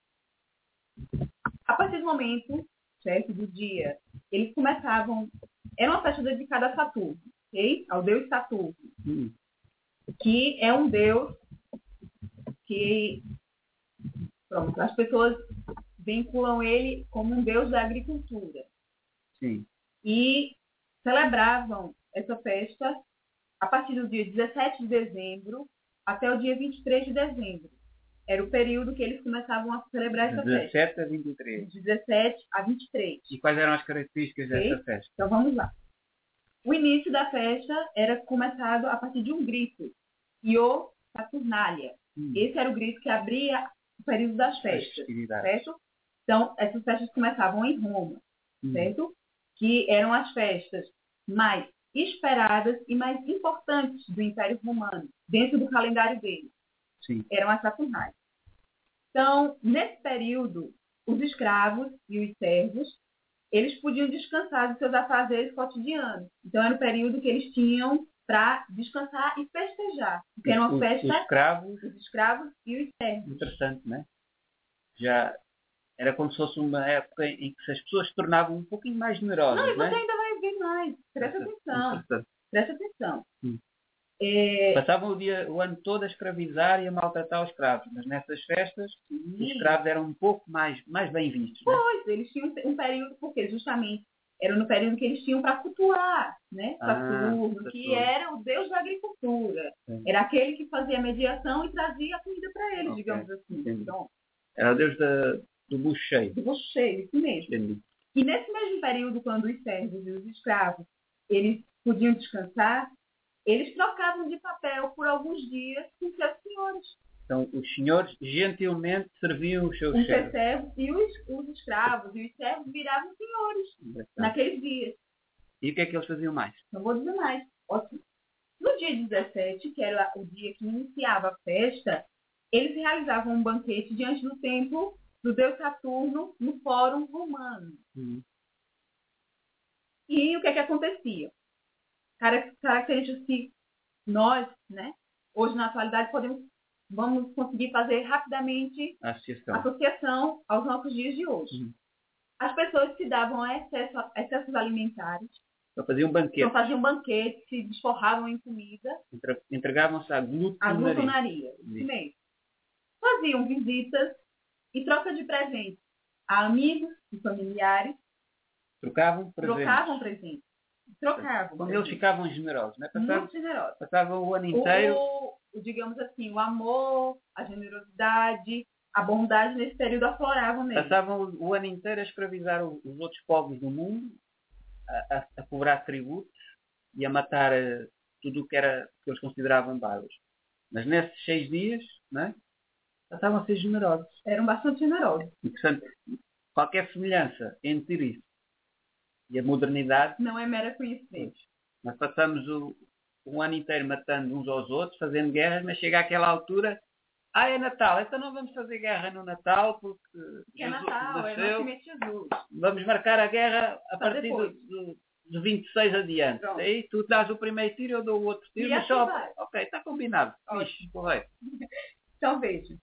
[SPEAKER 6] A partir do momento, certo, do dia, eles começavam... Era uma festa dedicada a Saturno, ok? Ao deus Saturno. Que é um deus que... Pronto, as pessoas vinculam ele como um deus da agricultura.
[SPEAKER 3] Sim.
[SPEAKER 6] E celebravam essa festa a partir do dia 17 de dezembro até o dia 23 de dezembro. Era o período que eles começavam a celebrar essa festa.
[SPEAKER 3] 17 a 23.
[SPEAKER 6] De 17 a 23.
[SPEAKER 3] E quais eram as características dessa festa?
[SPEAKER 6] Então vamos lá. O início da festa era começado a partir de um grito. Io Saturnalia. Esse era o grito que abria o período das festas. Certo? Então, essas festas começavam em Roma. Certo? Que eram as festas mais esperadas e mais importantes do Império Romano, dentro do calendário dele.
[SPEAKER 3] Sim.
[SPEAKER 6] Eram as Saturnálias. Então, nesse período, os escravos e os servos, eles podiam descansar dos seus afazeres cotidianos. Então, era o período que eles tinham para descansar e festejar. Porque era uma festa... Os escravos e os servos.
[SPEAKER 3] Interessante, não é? Já era como se fosse uma época em que as pessoas se tornavam um pouquinho mais numerosas,
[SPEAKER 6] não, e você
[SPEAKER 3] não é?
[SPEAKER 6] ainda vai ver mais. Presta atenção. Presta atenção.
[SPEAKER 3] Passavam o ano todo a escravizar e a maltratar os escravos, mas nessas festas os escravos eram um pouco mais bem vistos.
[SPEAKER 6] Pois, eles tinham um período, porque justamente era no período que eles tinham para cultuar, né? Saturno, que era o deus da agricultura. Era aquele que fazia a mediação e trazia a comida para eles, digamos assim. Então,
[SPEAKER 3] era o deus do bucho cheio.
[SPEAKER 6] Do bucho cheio, isso mesmo.
[SPEAKER 3] Entendi.
[SPEAKER 6] E nesse mesmo período, quando os servos e os escravos eles podiam descansar, eles trocavam de papel por alguns dias com seus senhores.
[SPEAKER 3] Então, os senhores gentilmente serviam os seus
[SPEAKER 6] servos. E os escravos e os servos viravam senhores naqueles dias.
[SPEAKER 3] E o que é que eles faziam mais?
[SPEAKER 6] Não vou dizer mais. Ótimo. No dia 17, que era o dia que iniciava a festa, eles realizavam um banquete diante do templo do deus Saturno no Fórum Romano. E o que é que acontecia? Características que nós, né, hoje na atualidade, vamos conseguir fazer rapidamente associação aos nossos dias de hoje. As pessoas se davam a excessos alimentares.
[SPEAKER 3] Então faziam
[SPEAKER 6] banquete, se desforravam em comida.
[SPEAKER 3] Entregavam-se à
[SPEAKER 6] glutonaria. Isso mesmo. Faziam visitas e troca de presentes a amigos e familiares.
[SPEAKER 3] Trocavam presentes.
[SPEAKER 6] Quando
[SPEAKER 3] eles ficavam generosos, né?
[SPEAKER 6] Muito generosos.
[SPEAKER 3] Passavam o ano inteiro.
[SPEAKER 6] Digamos assim, o amor, a generosidade, a bondade nesse período afloravam mesmo.
[SPEAKER 3] Passavam o ano inteiro a escravizar os outros povos do mundo, a cobrar tributos e a matar tudo o que eles consideravam bárbaros. Mas nesses 6 dias, né, passavam a ser generosos.
[SPEAKER 6] Eram bastante generosos.
[SPEAKER 3] E, portanto, qualquer semelhança entre isso e a modernidade...
[SPEAKER 6] Não é mera coincidência.
[SPEAKER 3] Nós passamos o ano inteiro matando uns aos outros, fazendo guerras, mas chega àquela altura... é Natal, então não vamos fazer guerra no Natal porque
[SPEAKER 6] é Natal,
[SPEAKER 3] nasceu.
[SPEAKER 6] É nascimento de Jesus.
[SPEAKER 3] Vamos marcar a guerra a partir do 26 adiante.
[SPEAKER 6] Pronto.
[SPEAKER 3] Aí tu dás o primeiro tiro, eu dou o outro tiro.
[SPEAKER 6] E assim vai.
[SPEAKER 3] Ok, está combinado. Fixe, correto.
[SPEAKER 6] Então veja.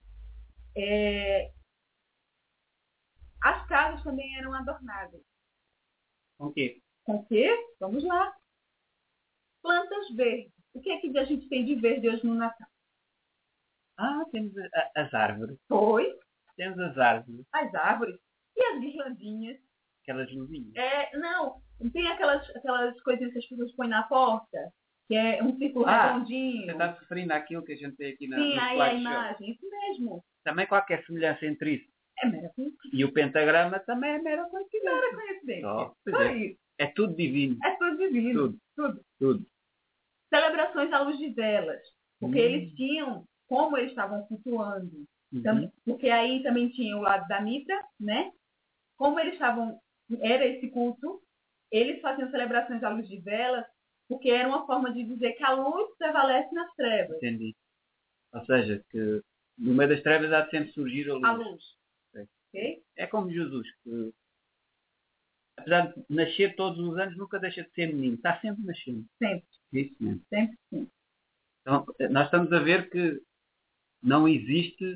[SPEAKER 6] As casas também eram adornadas.
[SPEAKER 3] Com o quê?
[SPEAKER 6] Com o quê? Vamos lá. Plantas verdes. O que é que a gente tem de verde hoje no Natal?
[SPEAKER 3] Temos as árvores.
[SPEAKER 6] Pois.
[SPEAKER 3] Temos as árvores.
[SPEAKER 6] As árvores. E as guirlandinhas.
[SPEAKER 3] Aquelas luzinhas.
[SPEAKER 6] Não. Tem aquelas coisinhas que as pessoas põem na porta, que é um círculo redondinho.
[SPEAKER 3] Você está se referindo àquilo que a gente tem aqui na
[SPEAKER 6] Sim, aí a imagem. Isso mesmo.
[SPEAKER 3] Também qualquer semelhança entre isso.
[SPEAKER 6] É mera coincidência.
[SPEAKER 3] E o pentagrama também é mera coincidência.
[SPEAKER 6] Mera coincidência.
[SPEAKER 3] Isso. É tudo divino.
[SPEAKER 6] É tudo divino.
[SPEAKER 3] Tudo.
[SPEAKER 6] Celebrações à luz de velas. Porque eles tinham, como eles estavam cultuando, porque aí também tinha o lado da Mitra, né? Como eles estavam, era esse culto, eles faziam celebrações à luz de velas, porque era uma forma de dizer que a luz prevalece nas trevas.
[SPEAKER 3] Entendi. Ou seja, que no meio das trevas há de sempre surgir a luz.
[SPEAKER 6] A luz. Okay?
[SPEAKER 3] É como Jesus, que apesar de nascer todos os anos, nunca deixa de ser menino. Está sempre nascendo.
[SPEAKER 6] Sempre.
[SPEAKER 3] Isso mesmo.
[SPEAKER 6] Sempre sim.
[SPEAKER 3] Então, nós estamos a ver que não existe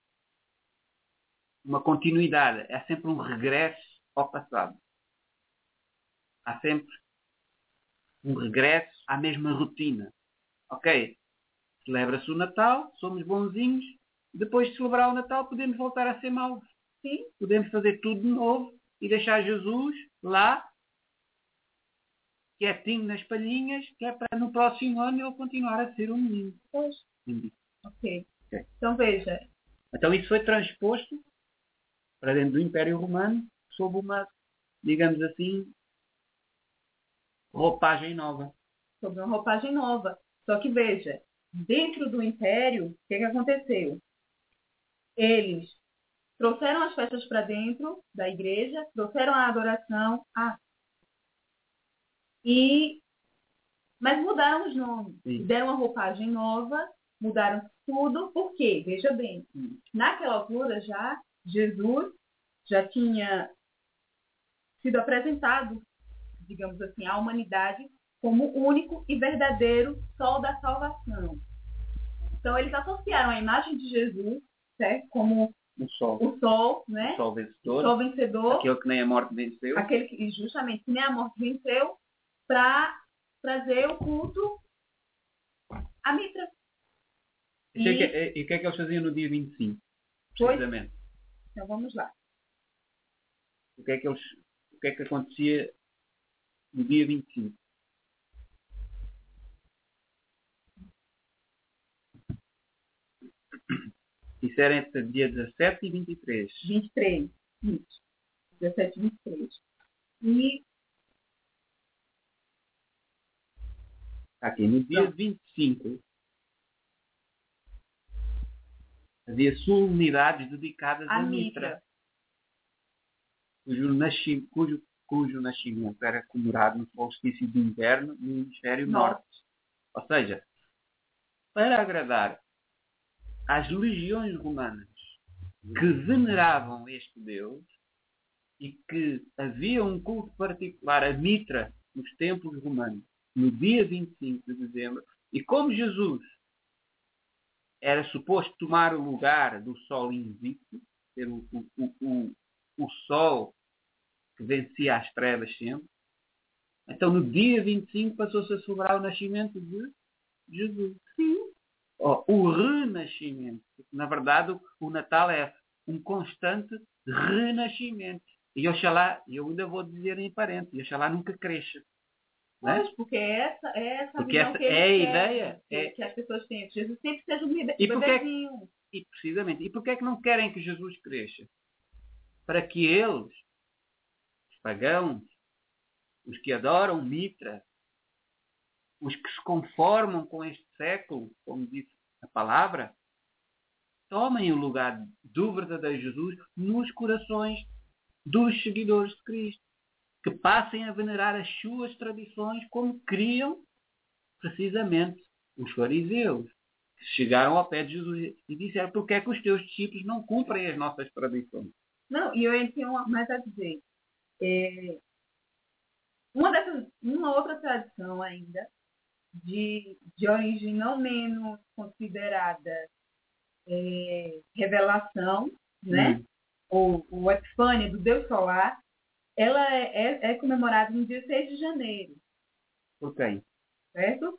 [SPEAKER 3] uma continuidade. É sempre um regresso ao passado. Há sempre um regresso à mesma rotina. Ok, celebra-se o Natal, somos bonzinhos. Depois de celebrar o Natal, podemos voltar a ser maus. Sim, podemos fazer tudo de novo e deixar Jesus lá, quietinho nas palhinhas, que é para no próximo ano ele continuar a ser um menino.
[SPEAKER 6] Pois.
[SPEAKER 3] Ok.
[SPEAKER 6] Então veja.
[SPEAKER 3] Então isso foi transposto para dentro do Império Romano sob uma, digamos assim, roupagem nova.
[SPEAKER 6] Sob uma roupagem nova. Só que veja, dentro do Império, o que aconteceu? Eles trouxeram as festas para dentro da igreja, trouxeram a adoração, mas mudaram os nomes.
[SPEAKER 3] Sim.
[SPEAKER 6] Deram uma roupagem nova, mudaram tudo. Por quê? Veja bem, naquela altura já, Jesus já tinha sido apresentado, digamos assim, à humanidade como o único e verdadeiro sol da salvação. Então, eles associaram a imagem de Jesus, certo? Como
[SPEAKER 3] o sol,
[SPEAKER 6] né?
[SPEAKER 3] O sol vencedor.
[SPEAKER 6] O sol vencedor.
[SPEAKER 3] Aquele que nem a morte venceu.
[SPEAKER 6] Aquele que, justamente, que nem a morte venceu, para trazer o culto à Mitra.
[SPEAKER 3] E o que é que eles faziam no dia 25? Precisamente.
[SPEAKER 6] Então, vamos lá.
[SPEAKER 3] O que é que acontecia no dia 25? Isso era entre dia 17 e 23.
[SPEAKER 6] 23. Isso. 17 e 23. E
[SPEAKER 3] aqui, no dia 25, havia solenidades dedicadas à Mitra, cujo nascimento era comemorado no solstício de inverno no hemisfério norte. Ou seja, para agradar às legiões romanas que veneravam este Deus e que havia um culto particular a Mitra nos templos romanos no dia 25 de dezembro, e como Jesus era suposto tomar o lugar do sol invicto, ser o sol que vencia as trevas sempre, então no dia 25 passou-se a celebrar o nascimento de Jesus. Sim. O renascimento. Na verdade, o Natal é um constante renascimento. E oxalá, eu ainda vou dizer em parente, oxalá nunca cresça.
[SPEAKER 6] Pois, porque essa
[SPEAKER 3] porque
[SPEAKER 6] visão
[SPEAKER 3] essa
[SPEAKER 6] que eles
[SPEAKER 3] é a
[SPEAKER 6] querem,
[SPEAKER 3] ideia.
[SPEAKER 6] Que as pessoas têm. Jesus sempre seja um
[SPEAKER 3] bebezinho.
[SPEAKER 6] bebezinho.
[SPEAKER 3] Precisamente. E porquê é que não querem que Jesus cresça? Para que eles, os pagãos, os que adoram Mitra, os que se conformam com este século, como disse a palavra, tomem o lugar do verdadeiro Jesus nos corações dos seguidores de Cristo. Que passem a venerar as suas tradições como queriam precisamente os fariseus, que chegaram ao pé de Jesus e disseram: porque é que os teus discípulos não cumprem as nossas tradições?
[SPEAKER 6] Não, e eu ainda tenho mais a dizer. Uma outra tradição ainda, de origem não menos considerada revelação, né? Ou Epifânia do Deus Solar, ela é comemorada no dia 6 de janeiro.
[SPEAKER 3] Por quem?
[SPEAKER 6] Certo?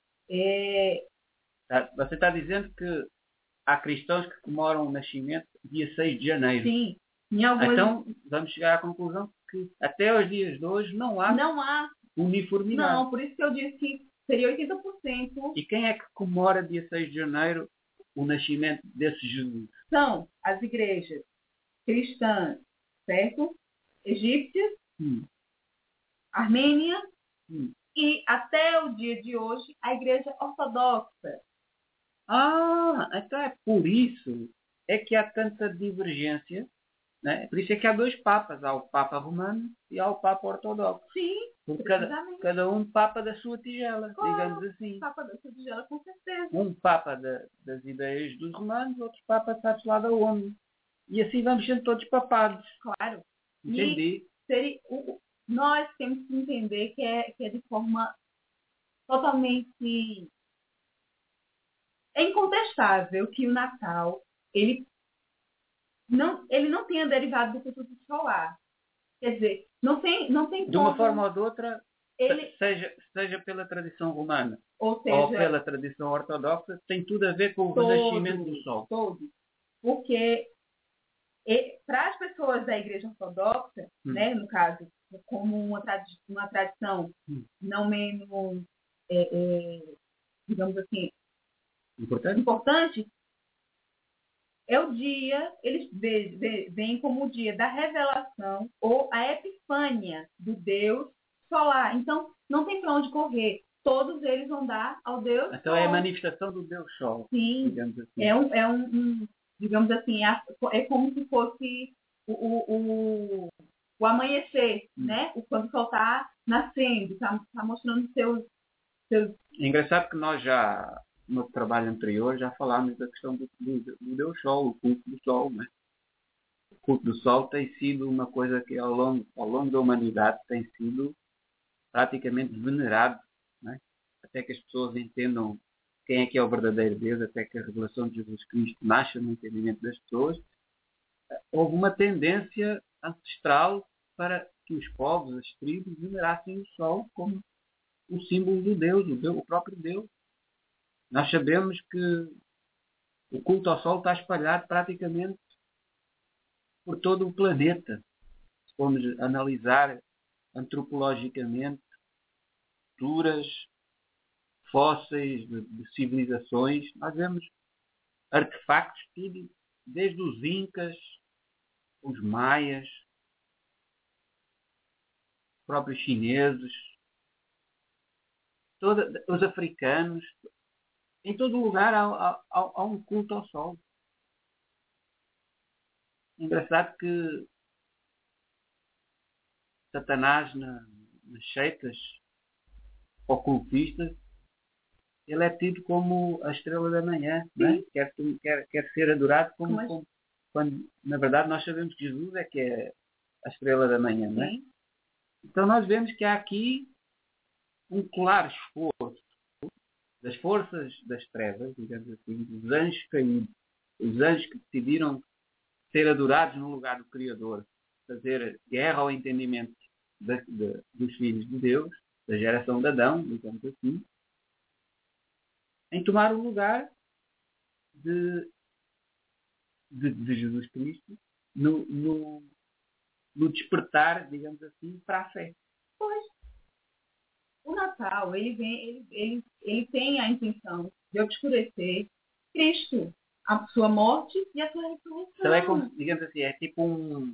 [SPEAKER 3] Você está dizendo que há cristãos que comemoram o nascimento dia 6 de janeiro.
[SPEAKER 6] Sim.
[SPEAKER 3] Então, vamos chegar à conclusão que até os dias de hoje não há uniformidade.
[SPEAKER 6] Não, por isso que eu disse que seria 80%.
[SPEAKER 3] E quem é que comemora dia 6 de janeiro o nascimento desse Jesus?
[SPEAKER 6] São as igrejas cristãs, certo? Egípcias, Armênia e até o dia de hoje a igreja ortodoxa.
[SPEAKER 3] Então é por isso é que há tanta divergência, né? Por isso é que há dois papas, há o Papa Romano e há o Papa Ortodoxo.
[SPEAKER 6] Sim,
[SPEAKER 3] porque cada um Papa da sua tigela,
[SPEAKER 6] claro,
[SPEAKER 3] digamos assim.
[SPEAKER 6] Papa da sua tigela, com certeza.
[SPEAKER 3] Um Papa das ideias dos romanos, outro Papa sabe-se lá da onde. E assim vamos sendo todos papados.
[SPEAKER 6] Claro.
[SPEAKER 3] Entendi.
[SPEAKER 6] nós temos que entender que é de forma totalmente incontestável que o Natal ele não tenha derivado do culto solar. Quer dizer, não tem
[SPEAKER 3] De uma forma ou de outra, seja pela tradição romana ou pela tradição ortodoxa, tem tudo a ver com o renascimento do sol.
[SPEAKER 6] Todo. Porque para as pessoas da Igreja Ortodoxa, né, no caso, como uma tradição não menos, digamos assim, importante, é o dia, eles veem como o dia da revelação ou a epifânia do Deus solar. Então, não tem para onde correr. Todos eles vão dar ao Deus
[SPEAKER 3] Então
[SPEAKER 6] Sol.
[SPEAKER 3] É a manifestação do Deus Sol.
[SPEAKER 6] Sim,
[SPEAKER 3] digamos assim.
[SPEAKER 6] digamos assim, é como se fosse o amanhecer, né? Quando o sol está nascendo, está mostrando seus...
[SPEAKER 3] É engraçado que nós já, no trabalho anterior, já falámos da questão do Deus Sol, o culto do Sol, né? O culto do Sol tem sido uma coisa que ao longo da humanidade tem sido praticamente venerado, né? Até que as pessoas entendam quem é o verdadeiro Deus, até que a revelação de Jesus Cristo nasce no entendimento das pessoas. Houve uma tendência ancestral para que os povos, as tribos, venerassem o Sol como o símbolo do Deus, o próprio Deus. Nós sabemos que o culto ao Sol está espalhado praticamente por todo o planeta. Se formos analisar antropologicamente culturas, fósseis de civilizações, nós vemos artefactos, tudo, desde os incas, os maias, os próprios chineses, os africanos. Em todo lugar há um culto ao Sol. Engraçado que Satanás, nas seitas ocultistas, ele é tido como a estrela da manhã, né? Quer ser adorado como quando, na verdade, nós sabemos que Jesus é que é a estrela da manhã, não é? Então nós vemos que há aqui um claro esforço das forças das trevas, digamos assim, dos anjos caídos, os anjos que decidiram ser adorados no lugar do Criador, fazer guerra ao entendimento dos filhos de Deus, da geração de Adão, digamos assim, em tomar o lugar de Jesus Cristo no despertar, digamos assim, para a fé.
[SPEAKER 6] Pois, o Natal, ele tem a intenção de obscurecer Cristo, a sua morte e a sua ressurreição.
[SPEAKER 3] Então é como, digamos assim, é tipo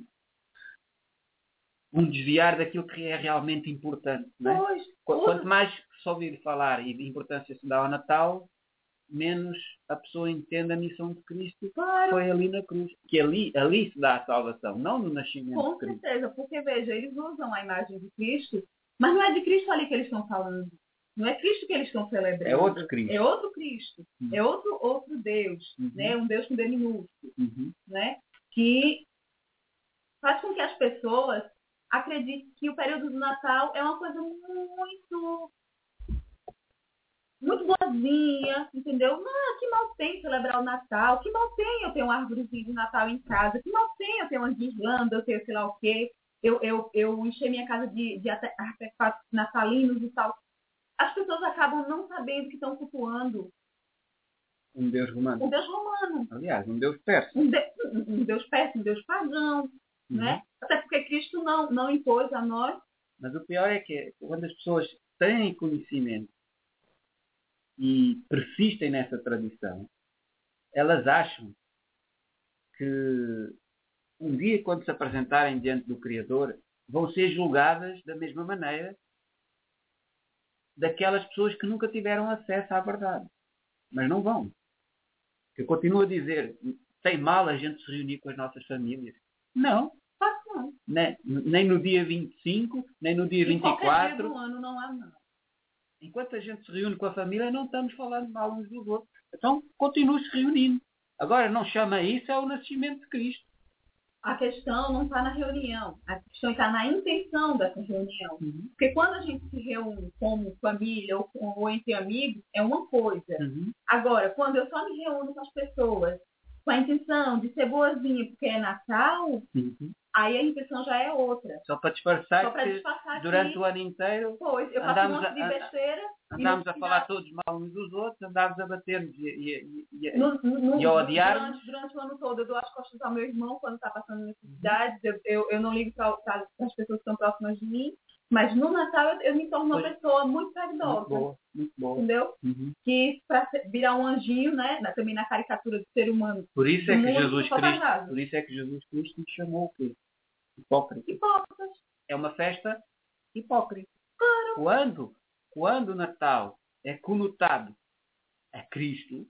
[SPEAKER 3] um desviar daquilo que é realmente importante, não é?
[SPEAKER 6] Pois,
[SPEAKER 3] quanto mais se ouvir falar e de importância se dá ao Natal, menos a pessoa entende a missão de Cristo.
[SPEAKER 6] Claro.
[SPEAKER 3] Foi ali na cruz. Que ali se dá a salvação, não no nascimento
[SPEAKER 6] com
[SPEAKER 3] de Cristo.
[SPEAKER 6] Com certeza, porque veja, eles usam a imagem de Cristo, mas não é de Cristo ali que eles estão falando. Não é Cristo que eles estão celebrando.
[SPEAKER 3] É outro Cristo.
[SPEAKER 6] É outro Cristo. É outro Deus, né? Um Deus com D minúsculo, né? Que faz com que as pessoas acreditem que o período do Natal é uma coisa muito boazinha, entendeu? Não, que mal tem celebrar o Natal, que mal tem eu ter uma árvorezinha de Natal em casa, que mal tem eu ter uma guirlanda, eu ter sei lá o quê, eu encher minha casa de artefatos natalinos e tal. As pessoas acabam não sabendo que estão cultuando
[SPEAKER 3] um Deus romano.
[SPEAKER 6] Um Deus romano.
[SPEAKER 3] Aliás, um Deus persa.
[SPEAKER 6] Um Deus persa, um Deus pagão, né? Até porque Cristo não impôs a nós.
[SPEAKER 3] Mas o pior é que quando as pessoas têm conhecimento e persistem nessa tradição, elas acham que um dia, quando se apresentarem diante do Criador, vão ser julgadas da mesma maneira daquelas pessoas que nunca tiveram acesso à verdade. Mas não vão. Eu continuo a dizer, tem mal a gente se reunir com as nossas famílias? Não.
[SPEAKER 6] Não.
[SPEAKER 3] Nem no dia 25, nem no dia 24.
[SPEAKER 6] Qualquer dia do ano não há nada.
[SPEAKER 3] Enquanto a gente se reúne com a família, não estamos falando mal uns dos outros. Então, continue-se reunindo. Agora, não chama isso, é o nascimento de Cristo.
[SPEAKER 6] a questão não está na reunião, a questão está na intenção dessa reunião. Porque quando a gente se reúne como família ou entre amigos, é uma coisa. Agora, quando eu só me reúno com as pessoas com a intenção de ser boazinha porque é Natal, aí a intenção já é outra.
[SPEAKER 3] Só para disfarçar
[SPEAKER 6] Só para
[SPEAKER 3] que
[SPEAKER 6] disfarçar
[SPEAKER 3] durante
[SPEAKER 6] que,
[SPEAKER 3] o ano inteiro
[SPEAKER 6] pois, eu faço um monte de besteira.
[SPEAKER 3] andámos a falar todos mal uns dos outros, andámos a bater-nos e a odiar-nos.
[SPEAKER 6] Durante o ano todo eu dou as costas ao meu irmão quando está passando necessidades. Eu não ligo para as pessoas que estão próximas de mim. Mas no Natal eu me torno uma pessoa muito caridosa.
[SPEAKER 3] Muito boa.
[SPEAKER 6] Entendeu? Que para virar um anjinho, né? Também na caricatura do ser humano.
[SPEAKER 3] Por isso é que Jesus Cristo nos chamou o quê? Hipócritas. É uma festa hipócrita. Claro. Quando o Natal é conotado a Cristo,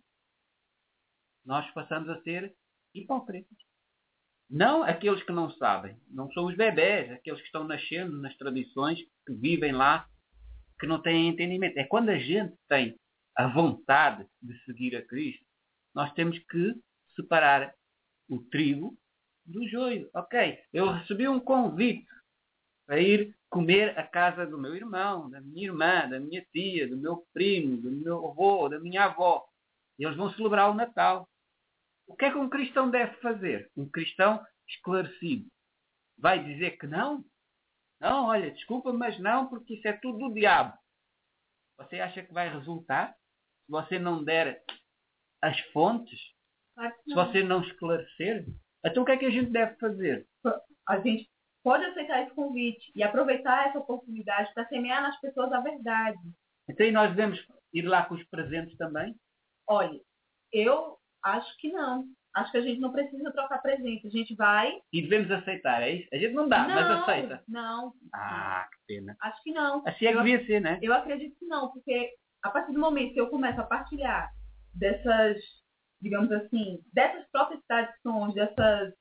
[SPEAKER 3] nós passamos a ser hipócritas. Não aqueles que não sabem. Não são os bebés, aqueles que estão nascendo nas tradições, que vivem lá, que não têm entendimento. É quando a gente tem a vontade de seguir a Cristo, nós temos que separar o trigo do joio. Ok, eu recebi um convite para ir comer à casa do meu irmão, da minha irmã, da minha tia, do meu primo, do meu avô, da minha avó. Eles vão celebrar o Natal. O que é que um cristão deve fazer? Um cristão esclarecido vai dizer que não? Não, olha, desculpa, mas não, porque isso é tudo do diabo. Você acha que vai resultar? Se você não der as fontes?
[SPEAKER 6] Claro que
[SPEAKER 3] se
[SPEAKER 6] não.
[SPEAKER 3] você não esclarecer? Então o que é que a gente deve fazer?
[SPEAKER 6] A gente pode aceitar esse convite e aproveitar essa oportunidade para semear nas pessoas a verdade.
[SPEAKER 3] Então e nós devemos ir lá com os presentes também?
[SPEAKER 6] Olha, eu acho que não. Acho que a gente não precisa trocar presente. A gente vai...
[SPEAKER 3] E devemos aceitar, é isso? A gente não dá, mas aceita.
[SPEAKER 6] Não.
[SPEAKER 3] Ah, que pena.
[SPEAKER 6] Acho que não.
[SPEAKER 3] Assim é que devia ser, né?
[SPEAKER 6] Eu acredito que não, porque a partir do momento que eu começo a partilhar dessas, digamos assim, dessas próprias tradições, dessas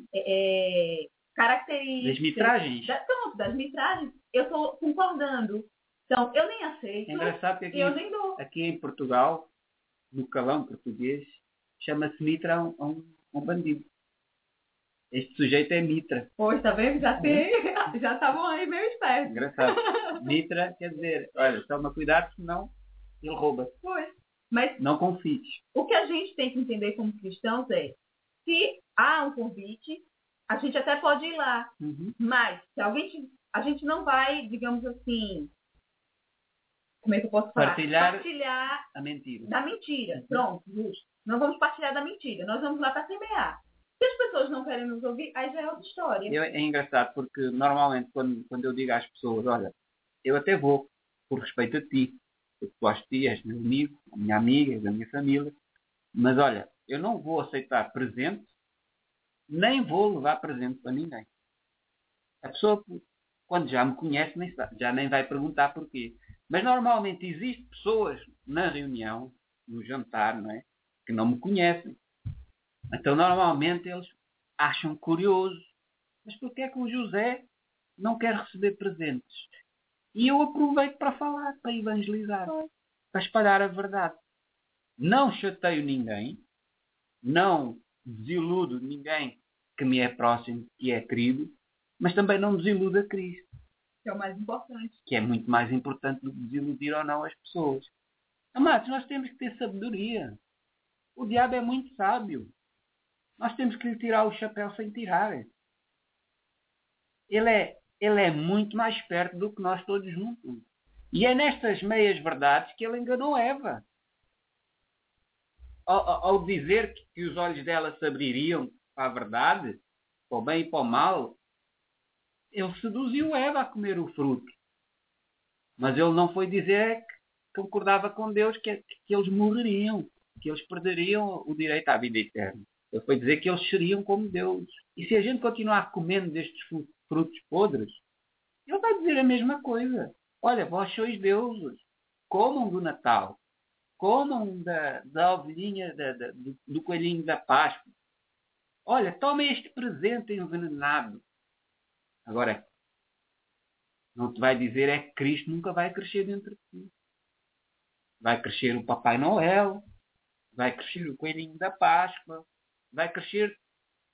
[SPEAKER 6] características...
[SPEAKER 3] Das mitragens.
[SPEAKER 6] Das mitragens, eu estou concordando. Então, eu nem aceito.
[SPEAKER 3] É engraçado que
[SPEAKER 6] eu nem dou.
[SPEAKER 3] aqui em Portugal, no calão português, chama-se mitra a um bandido. Este sujeito é mitra.
[SPEAKER 6] Pois, tá vendo? Já estavam aí meio espertos.
[SPEAKER 3] Engraçado. Mitra quer dizer, olha, toma cuidado, senão ele rouba.
[SPEAKER 6] Pois. Mas
[SPEAKER 3] não confies.
[SPEAKER 6] O que a gente tem que entender como cristãos é, se há um convite, a gente até pode ir lá. Mas, se a gente não vai, digamos assim, como é que eu posso falar? Partilhar
[SPEAKER 3] a mentira.
[SPEAKER 6] Da mentira. Pronto, justo. Não vamos partilhar da mentira. Nós vamos lá para semear. Se as pessoas não querem nos ouvir, aí já é outra história.
[SPEAKER 3] É engraçado, porque normalmente quando eu digo às pessoas, olha, eu até vou, por respeito a ti, porque gosto de ti, és meu amigo, a minha amiga, és da minha família, mas olha, eu não vou aceitar presente, nem vou levar presente para ninguém. A pessoa, quando já me conhece, já nem vai perguntar porquê. Mas normalmente existem pessoas na reunião, no jantar, não é? Que não me conhecem. Então normalmente eles acham curioso. Mas porquê é que o José não quer receber presentes? E eu aproveito para falar, para evangelizar, para espalhar a verdade. Não chateio ninguém, não desiludo ninguém que me é próximo, que é querido, mas também não desiludo a Cristo.
[SPEAKER 6] Que é o mais importante.
[SPEAKER 3] Que é muito mais importante do que desiludir ou não as pessoas. Amados, nós temos que ter sabedoria. O diabo é muito sábio. Nós temos que lhe tirar o chapéu sem tirar. Ele é muito mais perto do que nós todos juntos. E é nestas meias verdades que ele enganou Eva. Ao dizer que os olhos dela se abririam para a verdade, para o bem e para o mal, ele seduziu Eva a comer o fruto. Mas ele não foi dizer que concordava com Deus que eles morreriam, que eles perderiam o direito à vida eterna. Ele foi dizer que eles seriam como Deus. E se a gente continuar comendo destes frutos podres, ele vai dizer a mesma coisa. Olha, vós sois deuses. Comam do Natal. Comam da ovelhinha, do coelhinho da Páscoa. Olha, tomem este presente envenenado. Agora, não te vai dizer é que Cristo nunca vai crescer dentro de ti. Vai crescer o Papai Noel. Vai crescer o coelhinho da Páscoa. Vai crescer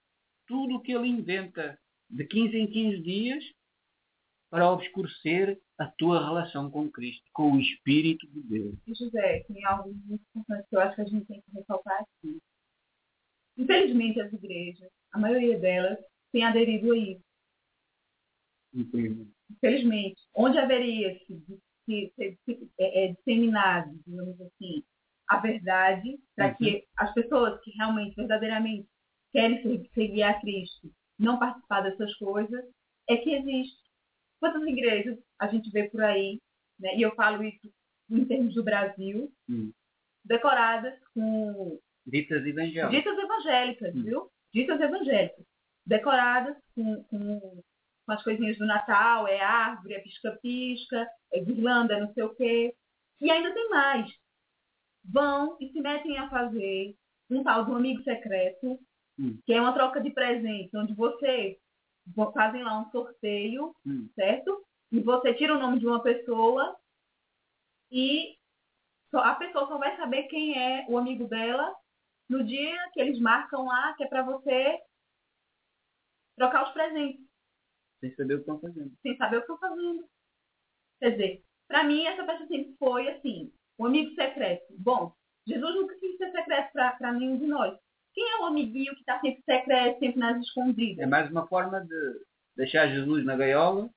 [SPEAKER 3] tudo o que ele inventa de 15 em 15 dias para obscurecer a tua relação com Cristo, com o Espírito de Deus.
[SPEAKER 6] E José, tem algo muito importante que eu acho que a gente tem que ressaltar aqui. Infelizmente, as igrejas, a maioria delas, tem aderido a isso.
[SPEAKER 3] Incrível.
[SPEAKER 6] Infelizmente, onde haveria ser disseminado, digamos assim, a verdade, para que as pessoas que realmente, verdadeiramente, querem seguir a Cristo, não participar dessas coisas, é que existe. Quantas igrejas a gente vê por aí, né? E eu falo isso em termos do Brasil, decoradas com...
[SPEAKER 3] Ditas evangélicas.
[SPEAKER 6] Ditas evangélicas, viu? Ditas evangélicas. Decoradas com as coisinhas do Natal, é árvore, é pisca-pisca, é guirlanda, não sei o quê. E ainda tem mais. Vão e se metem a fazer um tal de um amigo secreto, que é uma troca de presentes, onde você fazem lá um sorteio, certo? E você tira o nome de uma pessoa e a pessoa só vai saber quem é o amigo dela no dia que eles marcam lá, que é para você trocar os presentes.
[SPEAKER 3] Sem saber o que estão fazendo.
[SPEAKER 6] Sem saber o que estão fazendo. Quer dizer, para mim, essa peça sempre foi assim, o amigo secreto. Bom, Jesus nunca quis ser secreto para nenhum de nós. Quem é o amiguinho que está sempre secreto, sempre nas escondidas?
[SPEAKER 3] É mais uma forma de deixar Jesus na gaiola.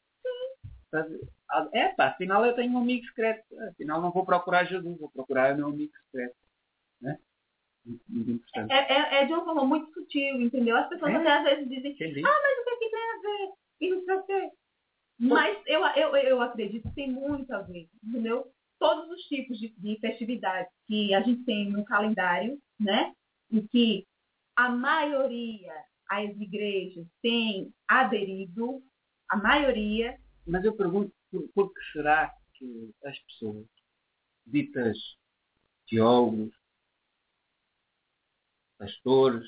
[SPEAKER 3] Afinal eu tenho um amigo secreto. Afinal não vou procurar Jesus, vou procurar o meu amigo secreto. Né? Muito interessante.
[SPEAKER 6] É de uma forma muito sutil, entendeu? As pessoas até às vezes dizem, mas o que é que tem a ver? E não sei o quê. Mas eu acredito que tem muito a ver, entendeu? Todos os tipos de festividades que a gente tem no calendário, né? E que a maioria, as igrejas, tem aderido, a maioria.
[SPEAKER 3] Mas eu pergunto, por que será que as pessoas, ditas teólogos, pastores,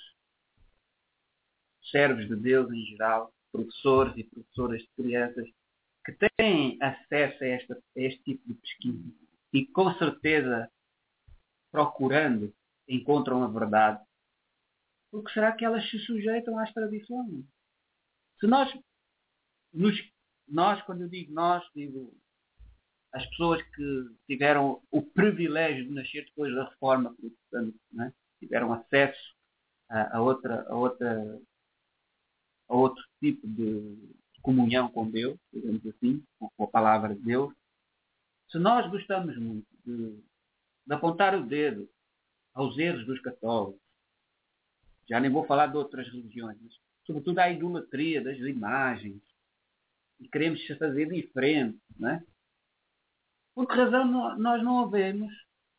[SPEAKER 3] servos de Deus em geral, professores e professoras de crianças, que têm acesso a este tipo de pesquisa e com certeza procurando encontram a verdade, por que será que elas se sujeitam às tradições? Se nós, quando eu digo nós, digo as pessoas que tiveram o privilégio de nascer depois da Reforma Protestante, né? Tiveram acesso a outro tipo de comunhão com Deus, digamos assim, com a palavra de Deus. Se nós gostamos muito de apontar o dedo aos erros dos católicos, já nem vou falar de outras religiões, mas sobretudo à idolatria das imagens, e queremos fazer diferente, não é? Por que razão nós não havemos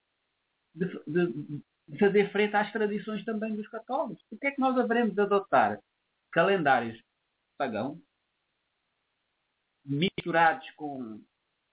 [SPEAKER 3] de fazer frente às tradições também dos católicos? Por que é que nós haveremos de adotar calendários pagãos misturados com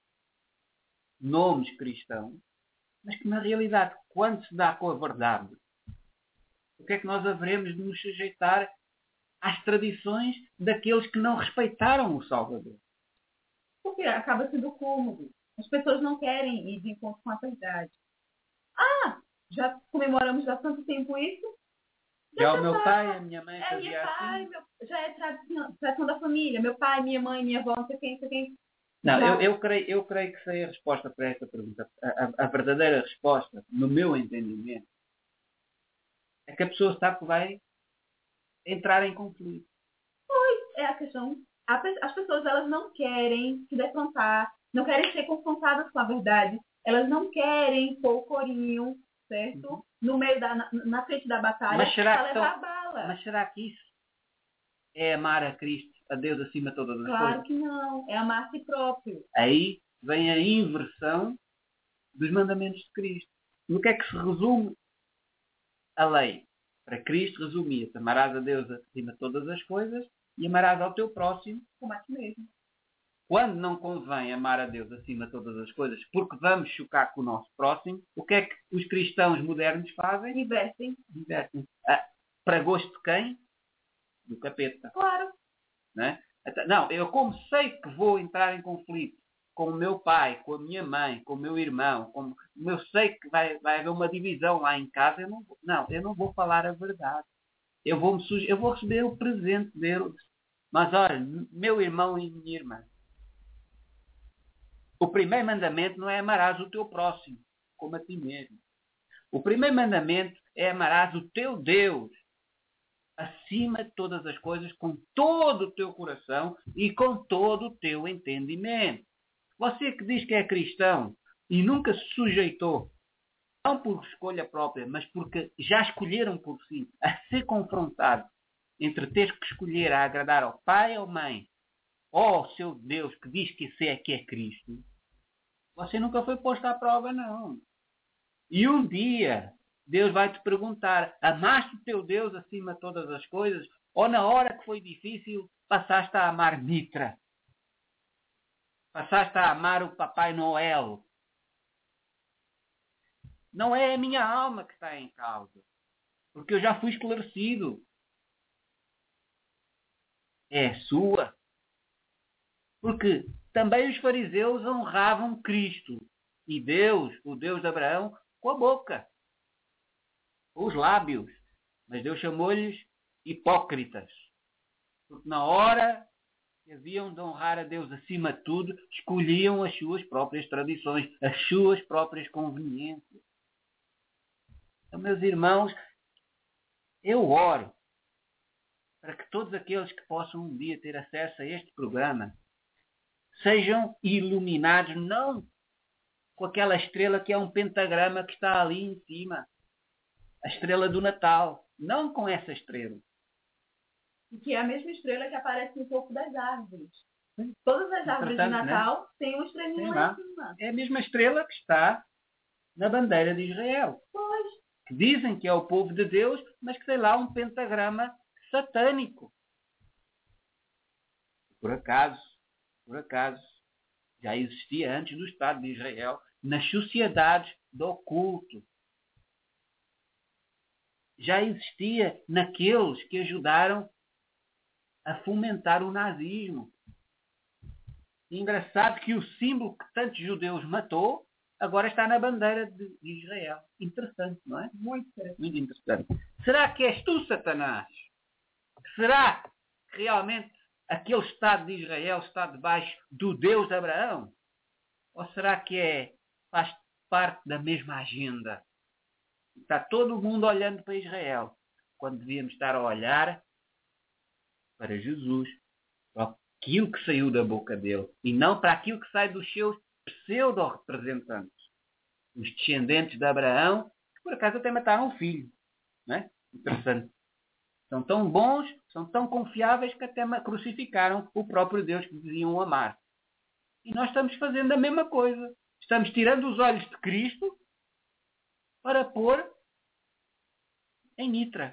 [SPEAKER 3] nomes cristãos, mas que na realidade, quando se dá com a verdade, o que é que nós haveremos de nos sujeitar às tradições daqueles que não respeitaram o Salvador?
[SPEAKER 6] Porque acaba sendo cômodo. As pessoas não querem ir de encontro com a verdade. Já comemoramos há tanto tempo isso?
[SPEAKER 3] Já o meu pai, a minha mãe fazia assim.
[SPEAKER 6] Já é tradição da família. Meu pai, minha mãe, minha avó, não sei quem.
[SPEAKER 3] Não, eu creio que sei a resposta para esta pergunta. A verdadeira resposta, no meu entendimento, é que a pessoa sabe que vai entrar em conflito.
[SPEAKER 6] Pois, é a questão. As pessoas, elas não querem se defrontar, não querem ser confrontadas com a verdade. Elas não querem pôr o corinho, certo? No meio na frente da batalha, para levar a bala.
[SPEAKER 3] Mas será que isso é amar a Cristo, a Deus acima de todas as coisas?
[SPEAKER 6] Claro que não. É amar a si próprio.
[SPEAKER 3] Aí vem a inversão dos mandamentos de Cristo. No que é que se resume a lei? Para Cristo resumia-se: amarás a Deus acima de todas as coisas e amarás ao teu próximo
[SPEAKER 6] como a ti mesmo.
[SPEAKER 3] Quando não convém amar a Deus acima de todas as coisas, porque vamos chocar com o nosso próximo, o que é que os cristãos modernos fazem?
[SPEAKER 6] Divertem.
[SPEAKER 3] Para gosto de quem? Do capeta.
[SPEAKER 6] Claro.
[SPEAKER 3] Não, eu como sei que vou entrar em conflito com o meu pai, com a minha mãe, com o meu irmão, eu sei que vai haver uma divisão lá em casa, eu não vou falar a verdade. eu vou receber o presente deles. Mas olha, meu irmão e minha irmã, o primeiro mandamento não é amarás o teu próximo como a ti mesmo. O primeiro mandamento é amarás o teu Deus acima de todas as coisas, com todo o teu coração e com todo o teu entendimento. Você que diz que é cristão e nunca se sujeitou, não por escolha própria, mas porque já escolheram por si, a ser confrontado entre ter que escolher a agradar ao pai ou mãe, ou ao seu Deus que diz que esse é que é Cristo, você nunca foi posto à prova, não. E um dia Deus vai te perguntar, amaste o teu Deus acima de todas as coisas? Ou na hora que foi difícil, passaste a amar Mitra? Passaste a amar o Papai Noel? Não é a minha alma que está em causa. Porque eu já fui esclarecido. É a sua. Porque também os fariseus honravam Cristo. E Deus, o Deus de Abraão, com a boca. Os lábios. Mas Deus chamou-lhes hipócritas. Porque na hora que haviam de honrar a Deus acima de tudo, escolhiam as suas próprias tradições, as suas próprias conveniências. Então, meus irmãos, eu oro para que todos aqueles que possam um dia ter acesso a este programa sejam iluminados não com aquela estrela que é um pentagrama que está ali em cima. A estrela do Natal. Não com essa estrela.
[SPEAKER 6] E que é a mesma estrela que aparece no topo das árvores. Todas as árvores de Natal, né, têm uma estrelinha lá em cima.
[SPEAKER 3] É a mesma estrela que está na bandeira de Israel.
[SPEAKER 6] Pois.
[SPEAKER 3] Que dizem que é o povo de Deus, mas que tem lá um pentagrama satânico. Por acaso, já existia antes do Estado de Israel, nas sociedades do oculto. Já existia naqueles que ajudaram a fomentar o nazismo. Engraçado que o símbolo que tantos judeus matou agora está na bandeira de Israel. Interessante, não é?
[SPEAKER 6] Muito interessante.
[SPEAKER 3] Muito interessante. Será que és tu, Satanás? Será que realmente aquele Estado de Israel está debaixo do Deus de Abraão? Ou será que faz parte da mesma agenda? Está todo mundo olhando para Israel, quando devíamos estar a olhar para Jesus, para aquilo que saiu da boca dele, e não para aquilo que sai dos seus pseudo-representantes. Os descendentes de Abraão, que por acaso até mataram um filho. Não é? Interessante. São tão bons, são tão confiáveis que até crucificaram o próprio Deus que diziam amar. E nós estamos fazendo a mesma coisa. Estamos tirando os olhos de Cristo para pôr em Mitra.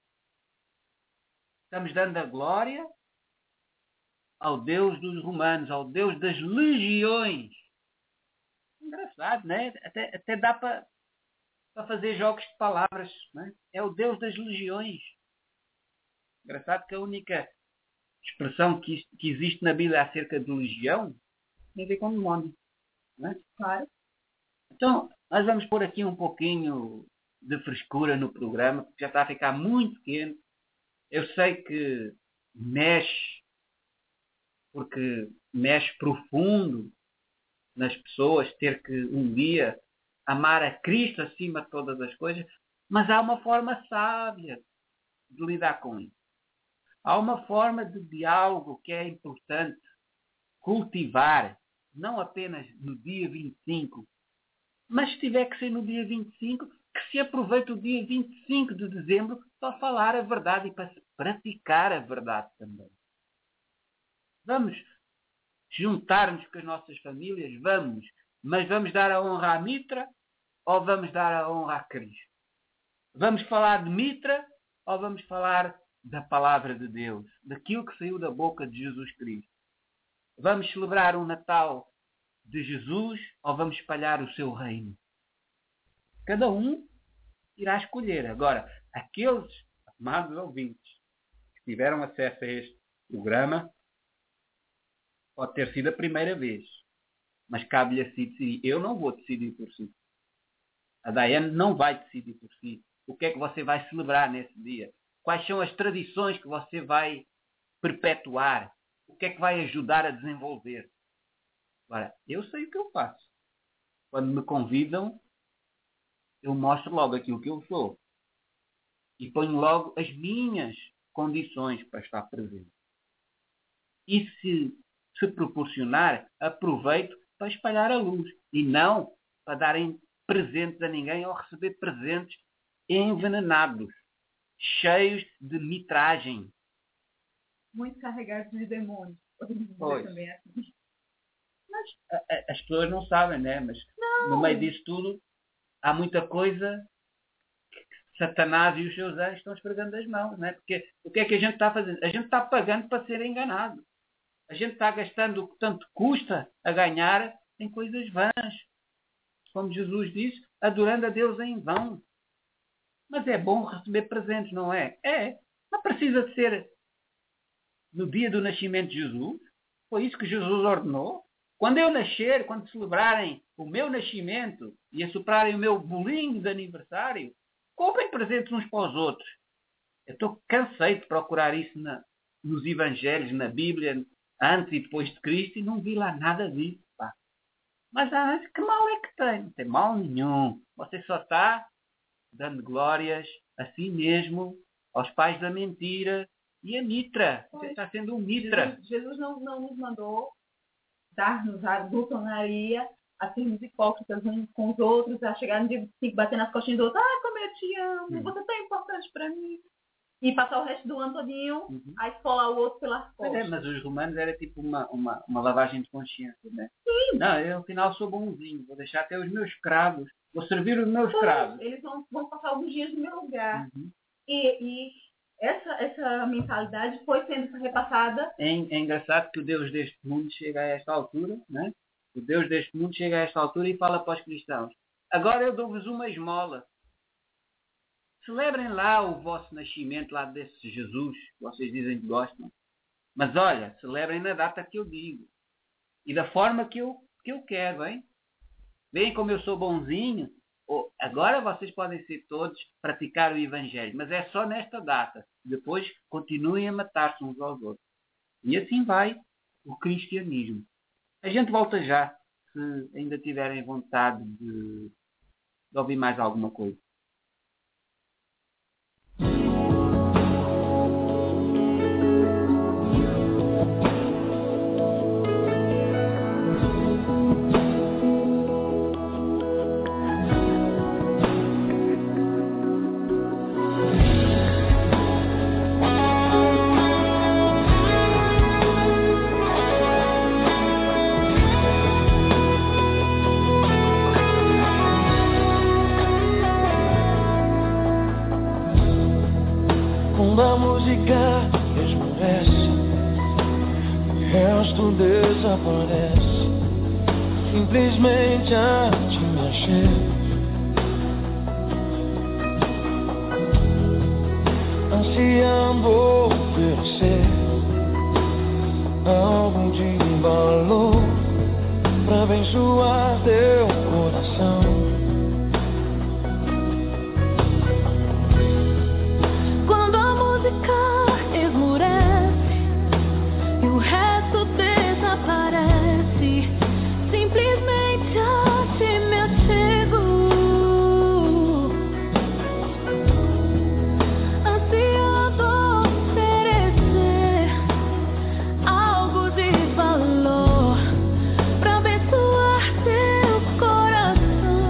[SPEAKER 3] Estamos dando a glória ao Deus dos romanos, ao Deus das legiões. Engraçado, não é? Até dá para fazer jogos de palavras. Não é? É o Deus das legiões. Engraçado que a única expressão que existe na Bíblia acerca de legião tem a ver com demónio. Não é?
[SPEAKER 6] Claro.
[SPEAKER 3] Então, nós vamos pôr aqui um pouquinho de frescura no programa, porque já está a ficar muito quente. Eu sei que mexe, porque mexe profundo nas pessoas ter que um dia amar a Cristo acima de todas as coisas, mas há uma forma sábia de lidar com isso. Há uma forma de diálogo que é importante cultivar, não apenas no dia 25, mas se tiver que ser no dia 25, que se aproveite o dia 25 de dezembro para falar a verdade e para praticar a verdade também. Vamos juntar-nos com as nossas famílias? Vamos. Mas vamos dar a honra à Mitra ou vamos dar a honra a Cristo? Vamos falar de Mitra ou vamos falar da palavra de Deus? Daquilo que saiu da boca de Jesus Cristo? Vamos celebrar o Natal de Jesus ou vamos espalhar o seu reino? Cada um irá escolher. Agora, aqueles amados ouvintes que tiveram acesso a este programa, pode ter sido a primeira vez, mas cabe-lhe a si decidir. Eu não vou decidir por si. A Daiane não vai decidir por si. O que é que você vai celebrar nesse dia? Quais são as tradições que você vai perpetuar? O que é que vai ajudar a desenvolver? Agora, eu sei o que eu faço. Quando me convidam, eu mostro logo aquilo que eu sou. E ponho logo as minhas condições para estar presente. E se proporcionar, aproveito para espalhar a luz. E não para darem presentes a ninguém ou receber presentes envenenados, cheios de mitragem.
[SPEAKER 6] Muito carregados de demônios.
[SPEAKER 3] Pois.
[SPEAKER 6] Também é assim.
[SPEAKER 3] Mas as pessoas não sabem, né? Mas no meio disso tudo, há muita coisa que Satanás e os seus anjos estão esfregando as mãos, né? Porque o que é que a gente está fazendo? A gente está pagando para ser enganado. A gente está gastando o que tanto custa a ganhar em coisas vãs. Como Jesus disse, adorando a Deus em vão. Mas é bom receber presentes, não é? É. Não precisa de ser no dia do nascimento de Jesus. Foi isso que Jesus ordenou. Quando eu nascer, quando celebrarem o meu nascimento e assoprarem o meu bolinho de aniversário, comprem presentes uns para os outros. Eu cansei de procurar isso nos Evangelhos, na Bíblia, antes e depois de Cristo, e não vi lá nada disso. Pá. Mas que mal é que tem? Não tem mal nenhum. Você só está dando glórias a si mesmo, aos pais da mentira e a mitra. Você está sendo um mitra.
[SPEAKER 6] Jesus não nos mandou dar-nos a glutonaria, a sermos hipócritas uns com os outros, a chegar no dia 25, bater nas costinhas do outro, como eu te amo, você é tão importante para mim. E passar o resto do ano todinho a esfolar o outro pelas costas.
[SPEAKER 3] Mas os romanos era tipo uma lavagem de consciência, né? Sim. Não, eu afinal sou bonzinho, vou deixar até os meus escravos, vou servir os meus escravos.
[SPEAKER 6] Eles vão passar alguns dias no meu lugar. E essa mentalidade foi sendo repassada.
[SPEAKER 3] É engraçado que o Deus deste mundo chega a esta altura, né? O Deus deste mundo chega a esta altura e fala para os cristãos: agora eu dou-vos uma esmola. Celebrem lá o vosso nascimento, lá desse Jesus, que vocês dizem que gostam. Mas olha, celebrem na data que eu digo. E da forma que eu quero, hein? Veem como eu sou bonzinho. Agora vocês podem ser todos praticar o Evangelho, mas é só nesta data. Depois continuem a matar-se uns aos outros. E assim vai o cristianismo. A gente volta já, se ainda tiverem vontade de ouvir mais alguma coisa.
[SPEAKER 4] Quando a música esmorece, o resto desaparece, simplesmente a te mexer. Ansiando oferecer algo de valor pra abençoar teu coração.
[SPEAKER 7] Coração.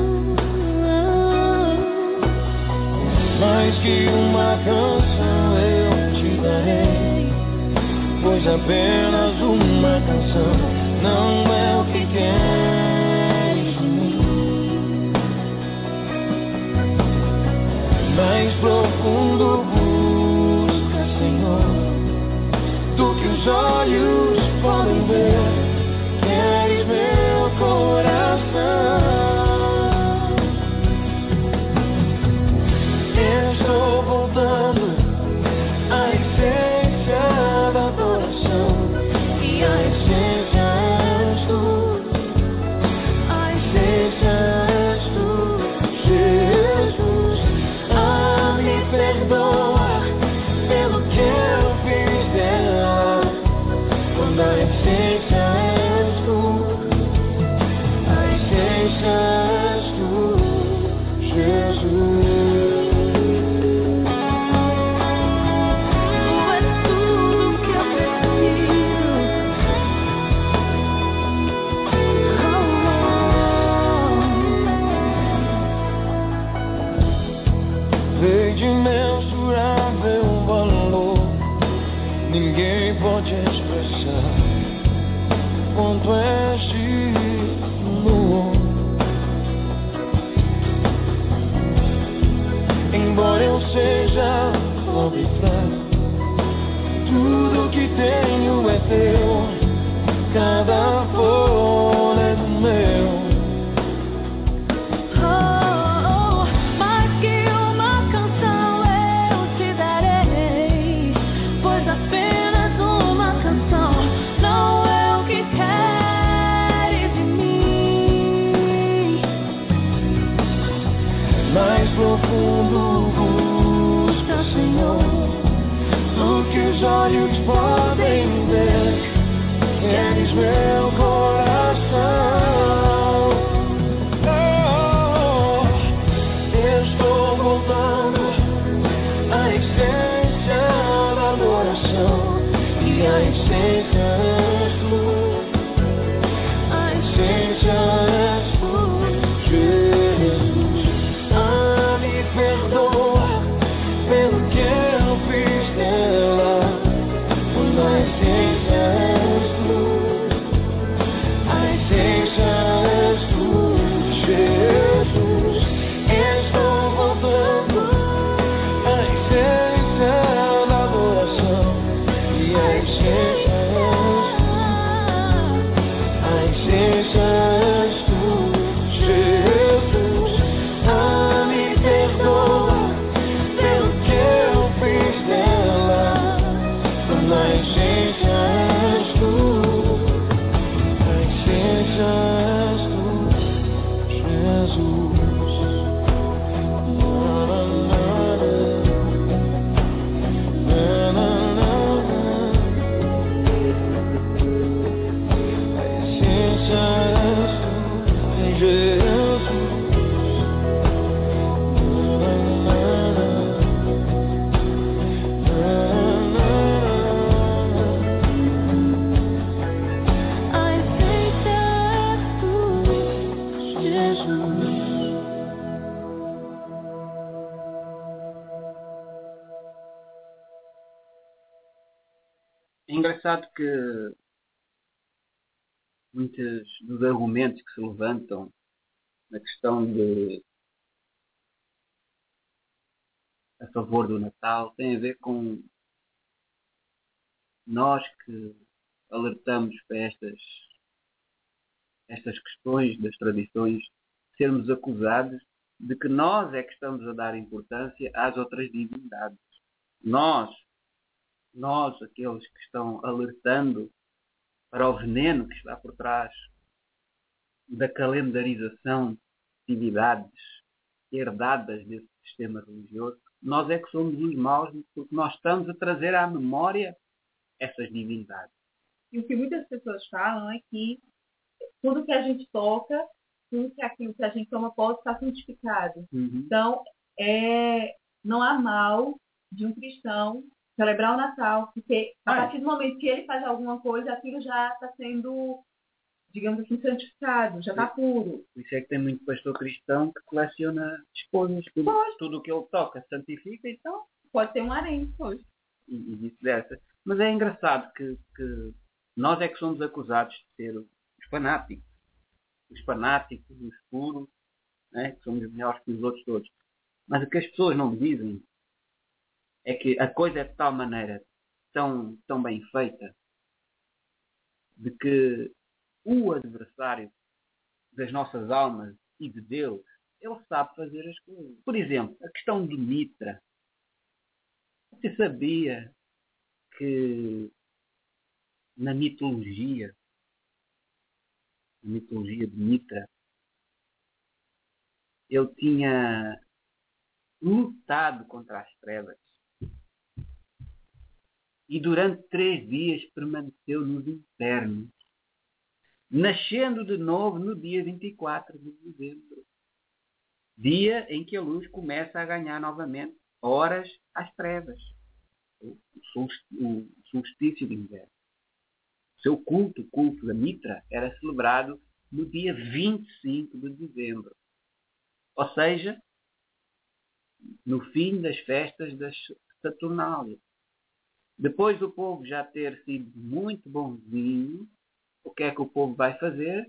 [SPEAKER 3] engraçado que muitos dos argumentos que se levantam na questão de a favor do Natal têm a ver com nós que alertamos para estas questões das tradições, sermos acusados de que nós é que estamos a dar importância às outras divindades. Nós, aqueles que estão alertando para o veneno que está por trás da calendarização de atividades herdadas desse sistema religioso, nós é que somos os maus, porque nós estamos a trazer à memória essas divindades.
[SPEAKER 6] E o que muitas pessoas falam é que tudo que a gente toca, tudo que aquilo que a gente toma pode estar santificado. Então, não há mal de um cristão celebrar o Natal, porque a partir do momento que ele faz alguma coisa, aquilo já está sendo, digamos assim, santificado, já está puro.
[SPEAKER 3] Por isso é que tem muito pastor cristão que coleciona esposas. Tudo o que ele toca santifica, então
[SPEAKER 6] pode ter um harém.
[SPEAKER 3] E vice-versa. Mas é engraçado que nós é que somos acusados de ser os fanáticos, os puros, né? Que somos melhores que os outros todos. Mas o que as pessoas não dizem é que a coisa é de tal maneira, tão bem feita, de que o adversário das nossas almas e de Deus, ele sabe fazer as coisas. Por exemplo, a questão de Mitra. Você sabia que na mitologia de Mitra, ele tinha lutado contra as trevas e durante 3 dias permaneceu nos infernos, nascendo de novo no dia 24 de dezembro, dia em que a luz começa a ganhar novamente horas às trevas, o solstício de inverno. O seu culto, o culto da Mitra, era celebrado no dia 25 de dezembro, ou seja, no fim das festas das Saturnálias. Depois do povo já ter sido muito bonzinho, o que é que o povo vai fazer?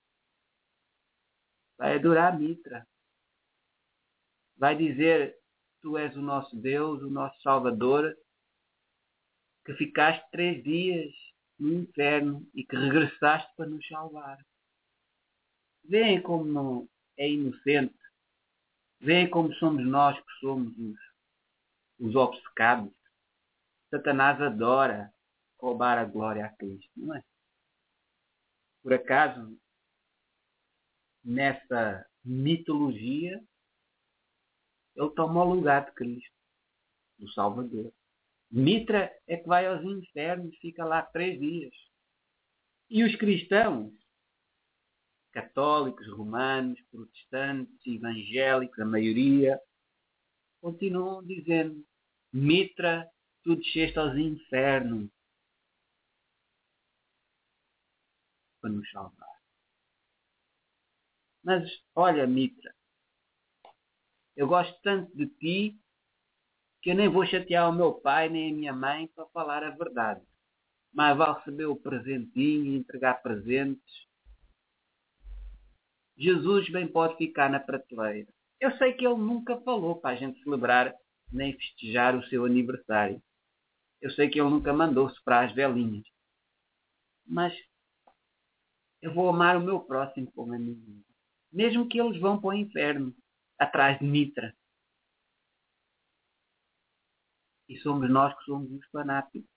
[SPEAKER 3] Vai adorar a Mitra. Vai dizer: tu és o nosso Deus, o nosso Salvador, que ficaste 3 dias no inferno e que regressaste para nos salvar. Veem como não é inocente. Veem como somos nós que somos os obcecados. Satanás adora roubar a glória a Cristo, não é? Por acaso, nessa mitologia, ele toma o lugar de Cristo, do Salvador. Mitra é que vai aos infernos e fica lá 3 dias. E os cristãos, católicos, romanos, protestantes, evangélicos, a maioria, continuam dizendo: Mitra, tu desceste aos infernos para nos salvar. Mas, olha, Mitra, eu gosto tanto de ti que eu nem vou chatear o meu pai nem a minha mãe para falar a verdade. Mas vale receber o presentinho e entregar presentes. Jesus bem pode ficar na prateleira. Eu sei que ele nunca falou para a gente celebrar nem festejar o seu aniversário. Eu sei que ele nunca mandou soprar as velinhas. Mas eu vou amar o meu próximo como a mim. Mesmo que eles vão para o inferno, atrás de Mitra. E somos nós que somos os fanáticos.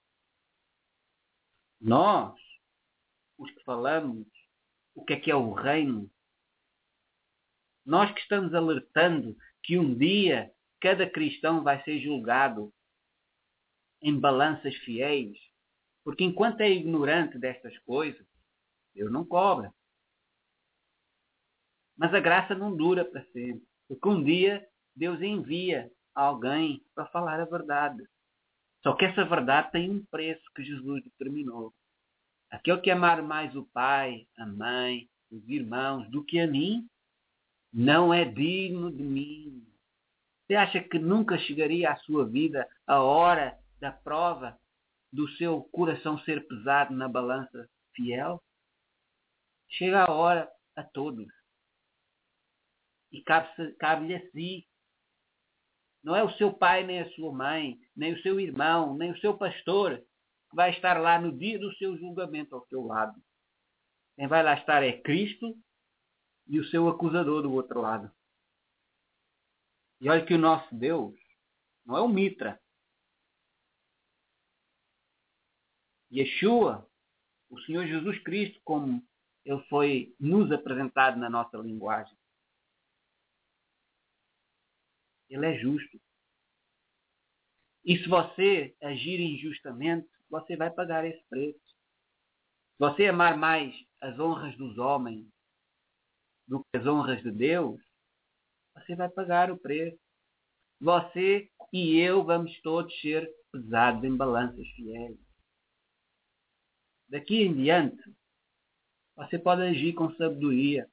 [SPEAKER 3] Nós, os que falamos o que é o reino. Nós que estamos alertando que um dia cada cristão vai ser julgado em balanças fiéis. Porque enquanto é ignorante destas coisas, Deus não cobra. Mas a graça não dura para sempre. Porque um dia Deus envia alguém para falar a verdade. Só que essa verdade tem um preço que Jesus determinou. Aquele que amar mais o pai, a mãe, os irmãos do que a mim, não é digno de mim. Você acha que nunca chegaria à sua vida a hora da prova do seu coração ser pesado na balança fiel? Chega a hora a todos. E cabe-lhe a si. Não é o seu pai, nem a sua mãe, nem o seu irmão, nem o seu pastor que vai estar lá no dia do seu julgamento ao seu lado. Quem vai lá estar é Cristo e o seu acusador do outro lado. E olha que o nosso Deus não é o Mitra. Yeshua, o Senhor Jesus Cristo, como ele foi nos apresentado na nossa linguagem. Ele é justo. E se você agir injustamente, você vai pagar esse preço. Se você amar mais as honras dos homens do que as honras de Deus, você vai pagar o preço. Você e eu vamos todos ser pesados em balanças fiéis. Daqui em diante, você pode agir com sabedoria.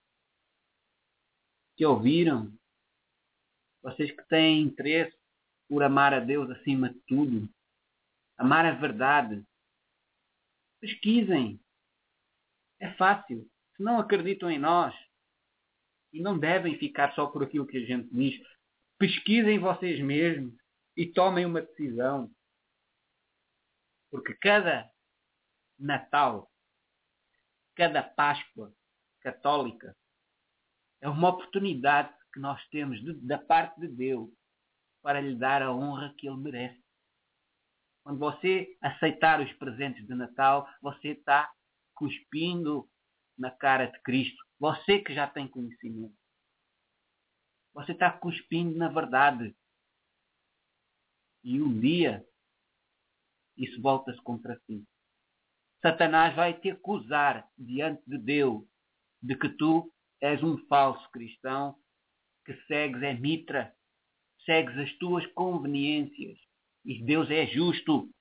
[SPEAKER 3] Que ouviram? Vocês que têm interesse por amar a Deus acima de tudo, amar a verdade, pesquisem. É fácil. Se não acreditam em nós, e não devem ficar só por aquilo que a gente diz, pesquisem vocês mesmos e tomem uma decisão. Porque cada Natal, cada Páscoa católica é uma oportunidade que nós temos da parte de Deus para lhe dar a honra que Ele merece. Quando você aceitar os presentes de Natal, você está cuspindo na cara de Cristo. Você que já tem conhecimento. Você está cuspindo na verdade. E um dia, isso volta-se contra si. Satanás vai te acusar diante de Deus de que tu és um falso cristão, que segues é mitra, segues as tuas conveniências. E Deus é justo.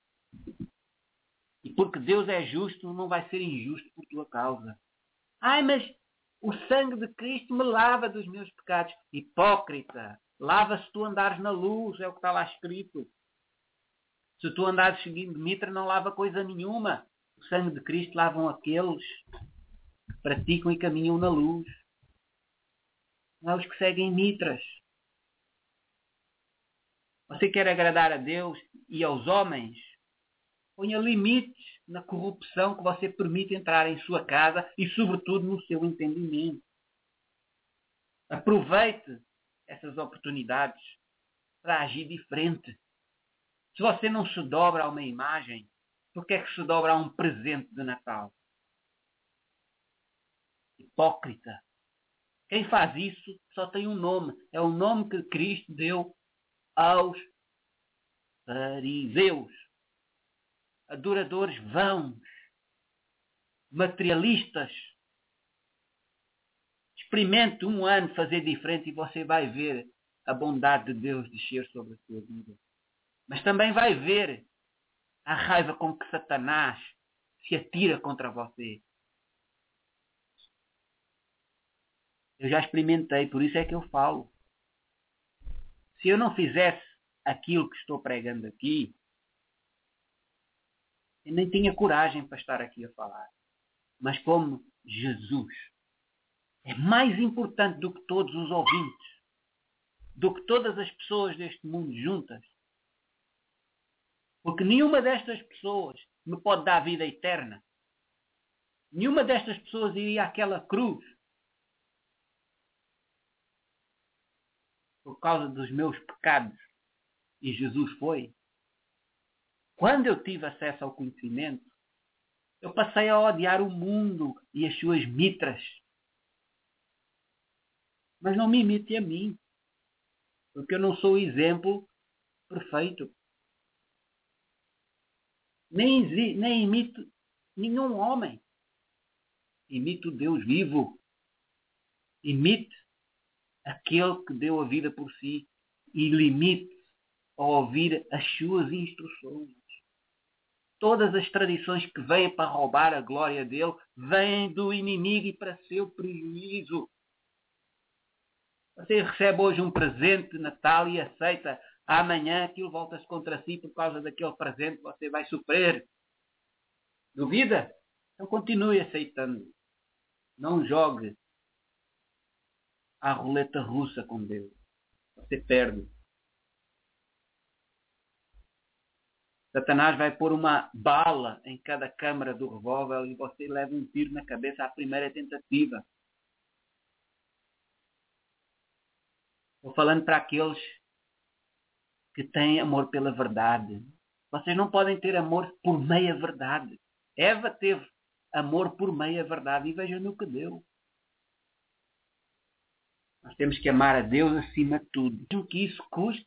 [SPEAKER 3] E porque Deus é justo, não vai ser injusto por tua causa. Ai, mas o sangue de Cristo me lava dos meus pecados. Hipócrita! Lava se tu andares na luz, é o que está lá escrito. Se tu andares seguindo mitra, não lava coisa nenhuma. O sangue de Cristo lavam aqueles que praticam e caminham na luz. Não é os que seguem mitras. Você quer agradar a Deus e aos homens? Ponha limites na corrupção que você permite entrar em sua casa e, sobretudo, no seu entendimento. Aproveite essas oportunidades para agir diferente. Se você não se dobra a uma imagem, por que é que se dobra a um presente de Natal? Hipócrita. Quem faz isso só tem um nome. É o nome que Cristo deu aos fariseus. Adoradores vãos. Materialistas. Experimente um ano fazer diferente e você vai ver a bondade de Deus descer sobre a sua vida. Mas também vai ver a raiva com que Satanás se atira contra você. Eu já experimentei, por isso é que eu falo. Se eu não fizesse aquilo que estou pregando aqui, eu nem tinha coragem para estar aqui a falar. Mas como Jesus é mais importante do que todos os ouvintes, do que todas as pessoas deste mundo juntas, porque nenhuma destas pessoas me pode dar vida eterna. Nenhuma destas pessoas iria àquela cruz por causa dos meus pecados. E Jesus foi. Quando eu tive acesso ao conhecimento, eu passei a odiar o mundo e as suas mitras. Mas não me imite a mim, porque eu não sou o exemplo perfeito. Nem imito nenhum homem. Imito Deus vivo. Imite aquele que deu a vida por si e limite a ouvir as suas instruções. Todas as tradições que vêm para roubar a glória dele vêm do inimigo e para seu prejuízo. Você recebe hoje um presente de Natal e aceita Amanhã aquilo volta-se contra si por causa daquele presente que você vai sofrer. Duvida? Então continue aceitando. Não jogue à roleta russa com Deus. Você perde. Satanás vai pôr uma bala em cada câmara do revólver e você leva um tiro na cabeça à primeira tentativa. Estou falando para aqueles que têm amor pela verdade. Vocês não podem ter amor por meia verdade. Eva teve amor por meia verdade e veja no que deu. Nós temos que amar a Deus acima de tudo. Mesmo que isso custe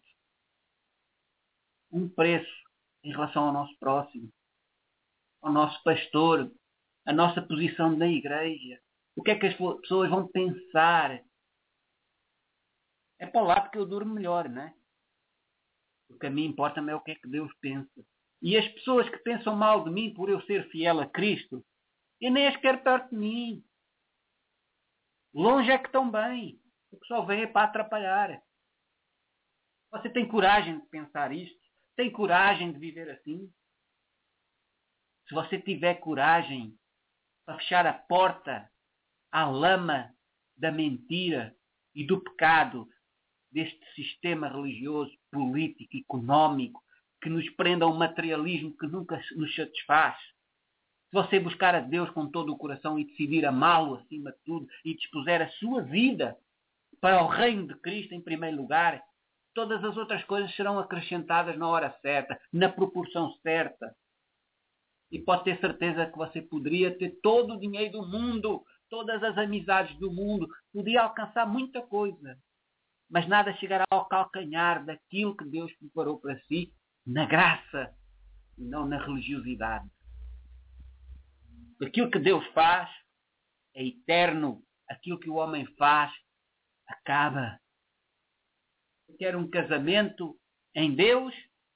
[SPEAKER 3] um preço em relação ao nosso próximo, ao nosso pastor, a nossa posição na igreja. O que é que as pessoas vão pensar? É para o lado que eu durmo melhor, não é? O que a mim importa-me é o que é que Deus pensa. E as pessoas que pensam mal de mim por eu ser fiel a Cristo, eu nem as quero perto de mim. Longe é que estão bem. O que só vem é para atrapalhar. Você tem coragem de pensar isto? Tem coragem de viver assim? Se você tiver coragem para fechar a porta à lama da mentira e do pecado deste sistema religioso, político, económico, que nos prenda a um materialismo que nunca nos satisfaz. Se você buscar a Deus com todo o coração e decidir amá-lo acima de tudo e dispuser a sua vida para o reino de Cristo em primeiro lugar, todas as outras coisas serão acrescentadas na hora certa, na proporção certa. E pode ter certeza que você poderia ter todo o dinheiro do mundo, todas as amizades do mundo, podia alcançar muita coisa, mas nada chegará ao calcanhar daquilo que Deus preparou para si na graça e não na religiosidade. Aquilo que Deus faz é eterno. Aquilo que o homem faz acaba. Você quer um casamento em Deus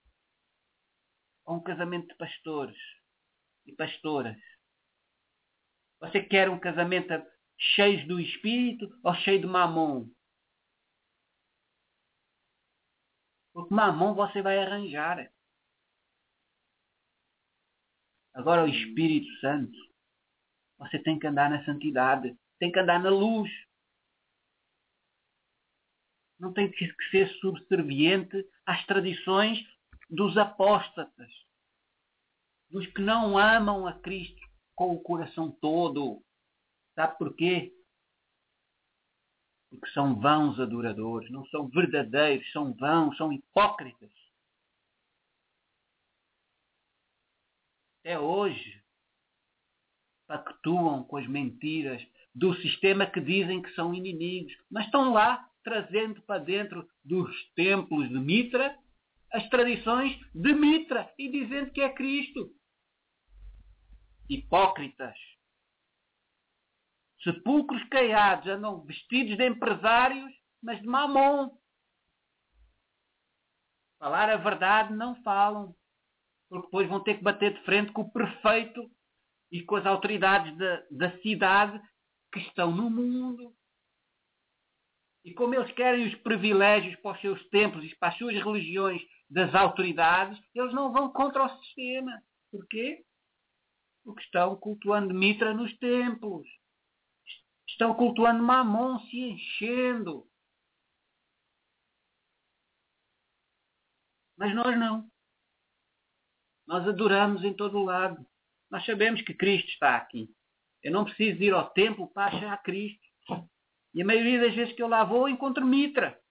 [SPEAKER 3] ou um casamento de pastores e pastoras? Você quer um casamento cheio do Espírito ou cheio de mamon? Porque mamon você vai arranjar. Agora o Espírito Santo, você tem que andar na santidade, tem que andar na luz. Não tem que ser subserviente às tradições dos apóstatas, dos que não amam a Cristo com o coração todo. Sabe porquê? Porque são vãos adoradores, não são verdadeiros, são vãos, são hipócritas. Até hoje pactuam com as mentiras do sistema que dizem que são inimigos, mas estão lá trazendo para dentro dos templos de Mitra as tradições de Mitra e dizendo que é Cristo. Hipócritas. Sepulcros caiados, andam vestidos de empresários, mas de mamon. Falar a verdade não falam, porque depois vão ter que bater de frente com o prefeito e com as autoridades da cidade que estão no mundo. E como eles querem os privilégios para os seus templos e para as suas religiões das autoridades, eles não vão contra o sistema. Porquê? Porque estão cultuando Mitra nos templos. Estão cultuando Mamon, se enchendo. Mas nós não. Nós adoramos em todo o lado. Nós sabemos que Cristo está aqui. Eu não preciso ir ao templo para achar Cristo. E a maioria das vezes que eu lá vou, encontro Mitra.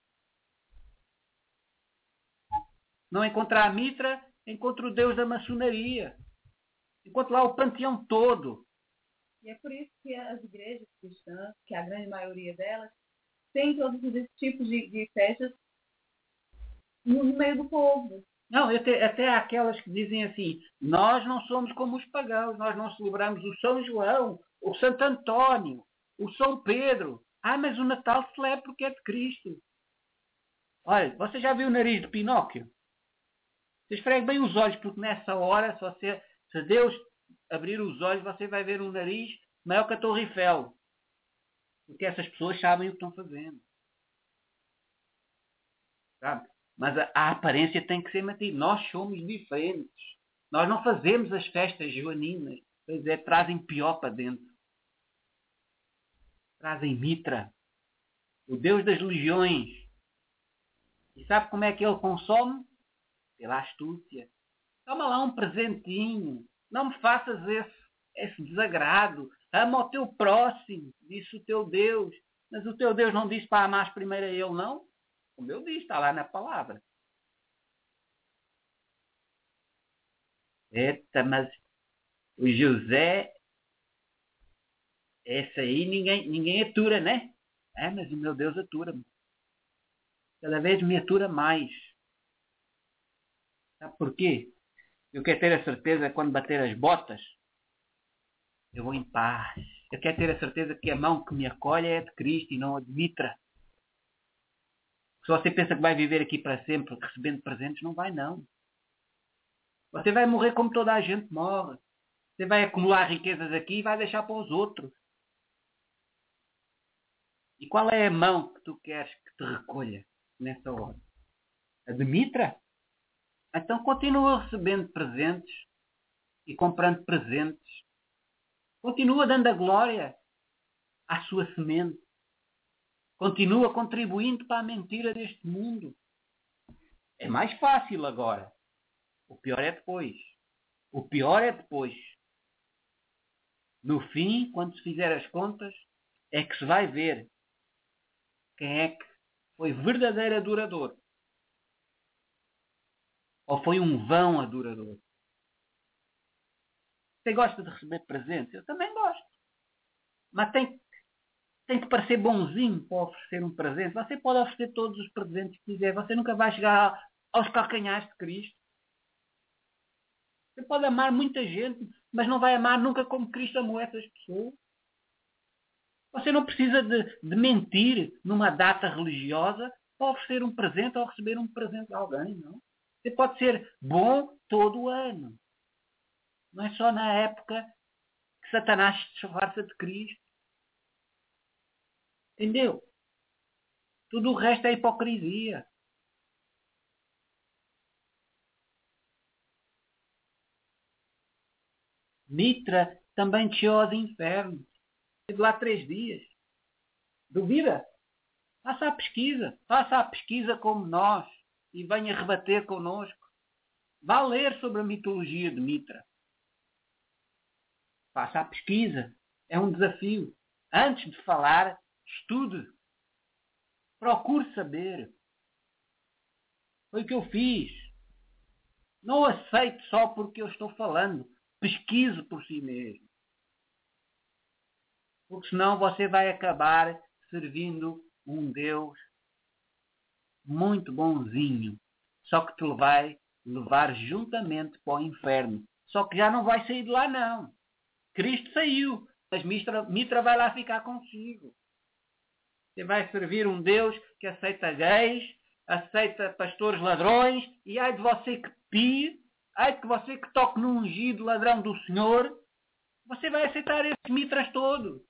[SPEAKER 3] Não encontrar a Mitra, encontro o Deus da maçonaria. Encontro lá o panteão todo.
[SPEAKER 6] E é por isso que as igrejas cristãs, que a grande maioria delas, tem todos esses tipos de festas no meio do povo.
[SPEAKER 3] Não, até há aquelas que dizem assim, nós não somos como os pagãos, nós não celebramos o São João, o Santo António, o São Pedro. Ah, mas o Natal se celebra porque é de Cristo. Olha, você já viu o nariz de Pinóquio? Você esfregue bem os olhos, porque nessa hora, se Deus abrir os olhos, você vai ver um nariz maior que a Torre Eiffel. Porque essas pessoas sabem o que estão fazendo. Sabe? Mas a aparência tem que ser mantida. Nós somos diferentes. Nós não fazemos as festas joaninas. Pois é, trazem pior para dentro. Trazem Mitra, o Deus das legiões. E sabe como é que ele consome? Pela astúcia. Toma lá um presentinho. Não me faças esse desagrado. Ama o teu próximo, disse o teu Deus. Mas o teu Deus não disse para amar primeiro a ele, não? Como eu disse, está lá na palavra. Eita, mas o José, esse aí ninguém atura, né? Mas o meu Deus atura-me. Cada vez me atura mais. Sabe porquê? Eu quero ter a certeza que quando bater as botas, eu vou em paz. Eu quero ter a certeza que a mão que me acolhe é de Cristo e não a de Mitra. Se você pensa que vai viver aqui para sempre recebendo presentes, não vai não. Você vai morrer como toda a gente morre. Você vai acumular riquezas aqui e vai deixar para os outros. E qual é a mão que tu queres que te recolha nessa hora? A de Mitra? Então continua recebendo presentes e comprando presentes. Continua dando a glória à sua semente. Continua contribuindo para a mentira deste mundo. É mais fácil agora. O pior é depois. O pior é depois. No fim, quando se fizer as contas, é que se vai ver quem é que foi verdadeiro adorador. Ou foi um vão adorador. Você gosta de receber presentes? Eu também gosto. Mas tem que parecer bonzinho para oferecer um presente. Você pode oferecer todos os presentes que quiser. Você nunca vai chegar aos calcanhares de Cristo. Você pode amar muita gente, mas não vai amar nunca como Cristo amou essas pessoas. Você não precisa de mentir numa data religiosa para oferecer um presente ou receber um presente a alguém, não. Você pode ser bom todo o ano. Não é só na época que Satanás se disfarça de Cristo. Entendeu? Tudo o resto é hipocrisia. Mitra também desceu aos infernos. Esteve lá 3 dias. Duvida? Faça a pesquisa como nós e venha rebater connosco. Vá ler sobre a mitologia de Mitra. Faça a pesquisa. É um desafio. Antes de falar, estude. Procure saber. Foi o que eu fiz. Não aceite só porque eu estou falando. Pesquise por si mesmo. Porque senão você vai acabar servindo um Deus muito bonzinho. Só que te vai levar juntamente para o inferno. Só que já não vai sair de lá não. Cristo saiu. Mas Mitra vai lá ficar consigo. Você vai servir um Deus que aceita gays, aceita pastores ladrões, e ai de você que pie, ai de você que toque no ungido ladrão do Senhor, você vai aceitar esses mitras todos.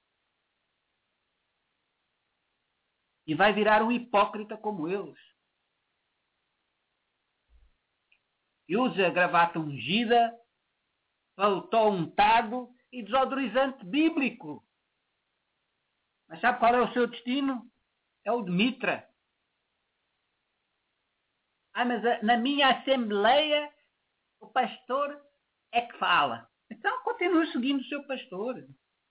[SPEAKER 3] E vai virar um hipócrita como eles. E usa gravata ungida, paletó untado e desodorizante bíblico. Mas sabe qual é o seu destino? É o de Mitra. Mas na minha assembleia o pastor é que fala. Então continue seguindo o seu pastor.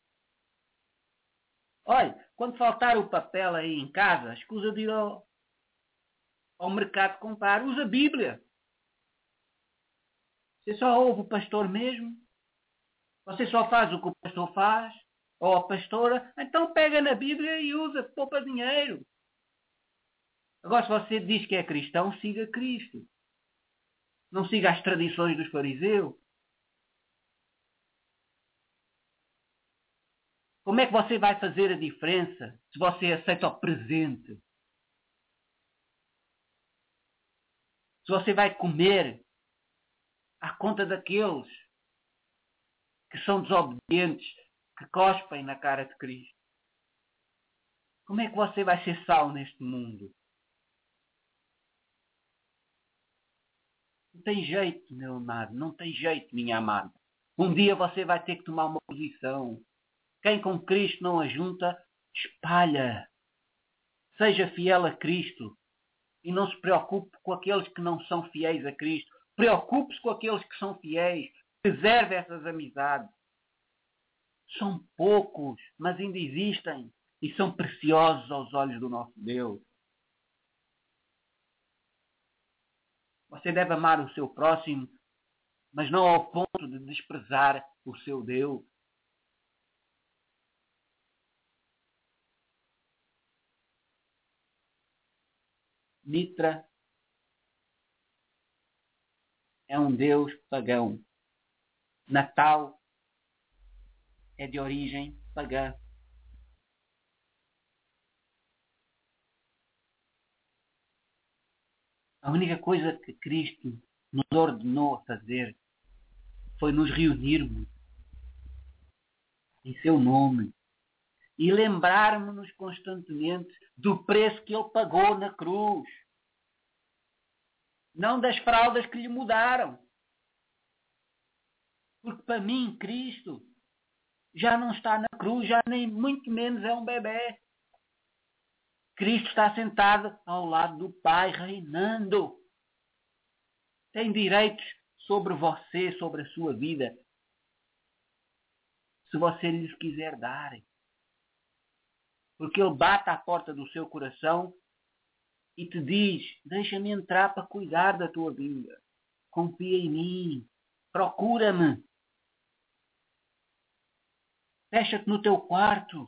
[SPEAKER 3] Olha, quando faltar o papel aí em casa, escusa de ir ao mercado comprar, usa a Bíblia. Você só ouve o pastor mesmo? Você só faz o que o pastor faz? Ou a pastora? Então pega na Bíblia e usa, poupa dinheiro. Agora, se você diz que é cristão, siga Cristo. Não siga as tradições dos fariseus. Como é que você vai fazer a diferença se você aceita o presente? Se você vai comer à conta daqueles que são desobedientes, que cospem na cara de Cristo? Como é que você vai ser sal neste mundo? Não tem jeito, meu amado, não tem jeito, minha amada. Um dia você vai ter que tomar uma posição. Quem com Cristo não ajunta, espalha. Seja fiel a Cristo e não se preocupe com aqueles que não são fiéis a Cristo. Preocupe-se com aqueles que são fiéis. Preserve essas amizades. São poucos, mas ainda existem e são preciosos aos olhos do nosso Deus. Você deve amar o seu próximo, mas não ao ponto de desprezar o seu Deus. Mitra é um deus pagão. Natal é de origem pagã. A única coisa que Cristo nos ordenou a fazer foi nos reunirmos em seu nome e lembrarmos-nos constantemente do preço que Ele pagou na cruz. Não das fraldas que lhe mudaram. Porque para mim, Cristo já não está na cruz, já nem muito menos é um bebê. Cristo está sentado ao lado do Pai, reinando. Tem direitos sobre você, sobre a sua vida, se você lhes quiser dar. Porque Ele bate à porta do seu coração e te diz: deixa-me entrar para cuidar da tua vida. Confia em mim. Procura-me. Fecha-te no teu quarto.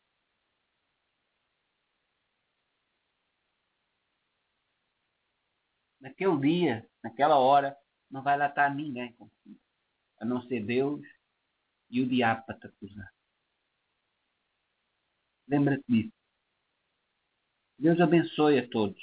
[SPEAKER 3] Naquele dia, naquela hora, não vai lá estar ninguém contigo, a não ser Deus e o diabo para te acusar. Lembra-te disso. Deus abençoe a todos.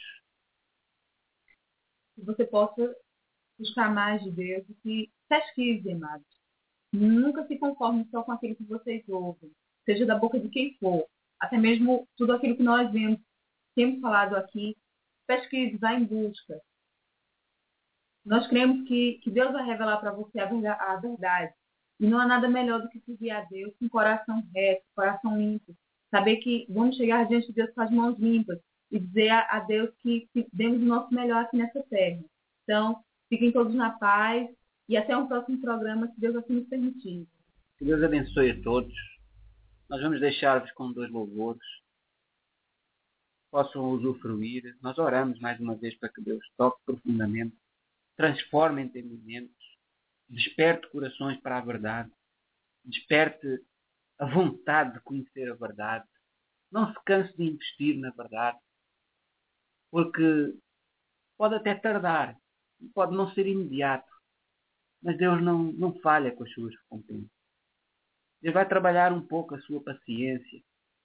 [SPEAKER 6] Que você possa buscar mais de Deus e que pesquise, amados. Nunca se conforme só com aquilo que vocês ouvem, seja da boca de quem for, até mesmo tudo aquilo que nós temos falado aqui. Pesquise, vá em busca. Nós cremos que Deus vai revelar para você a verdade. E não há nada melhor do que seguir a Deus com coração reto, coração limpo. Saber que vamos chegar diante de Deus com as mãos limpas e dizer a Deus que demos o nosso melhor aqui nessa terra. Então, fiquem todos na paz e até um próximo programa, se Deus assim nos permitir.
[SPEAKER 3] Que Deus abençoe a todos. Nós vamos deixar-vos com 2 louvores. Possam usufruir. Nós oramos mais uma vez para que Deus toque profundamente, transforme entendimentos, desperte corações para a verdade, desperte a vontade de conhecer a verdade. Não se canse de investir na verdade, porque pode até tardar, pode não ser imediato, mas Deus não falha com as suas recompensas. Deus vai trabalhar um pouco a sua paciência,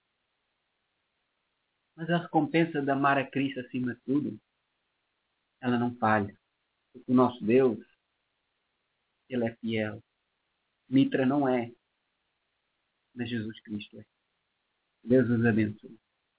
[SPEAKER 3] mas a recompensa de amar a Cristo acima de tudo, ela não falha. Porque o nosso Deus, Ele é fiel. Mitra não é, mas Jesus Cristo é. Deus os abençoe.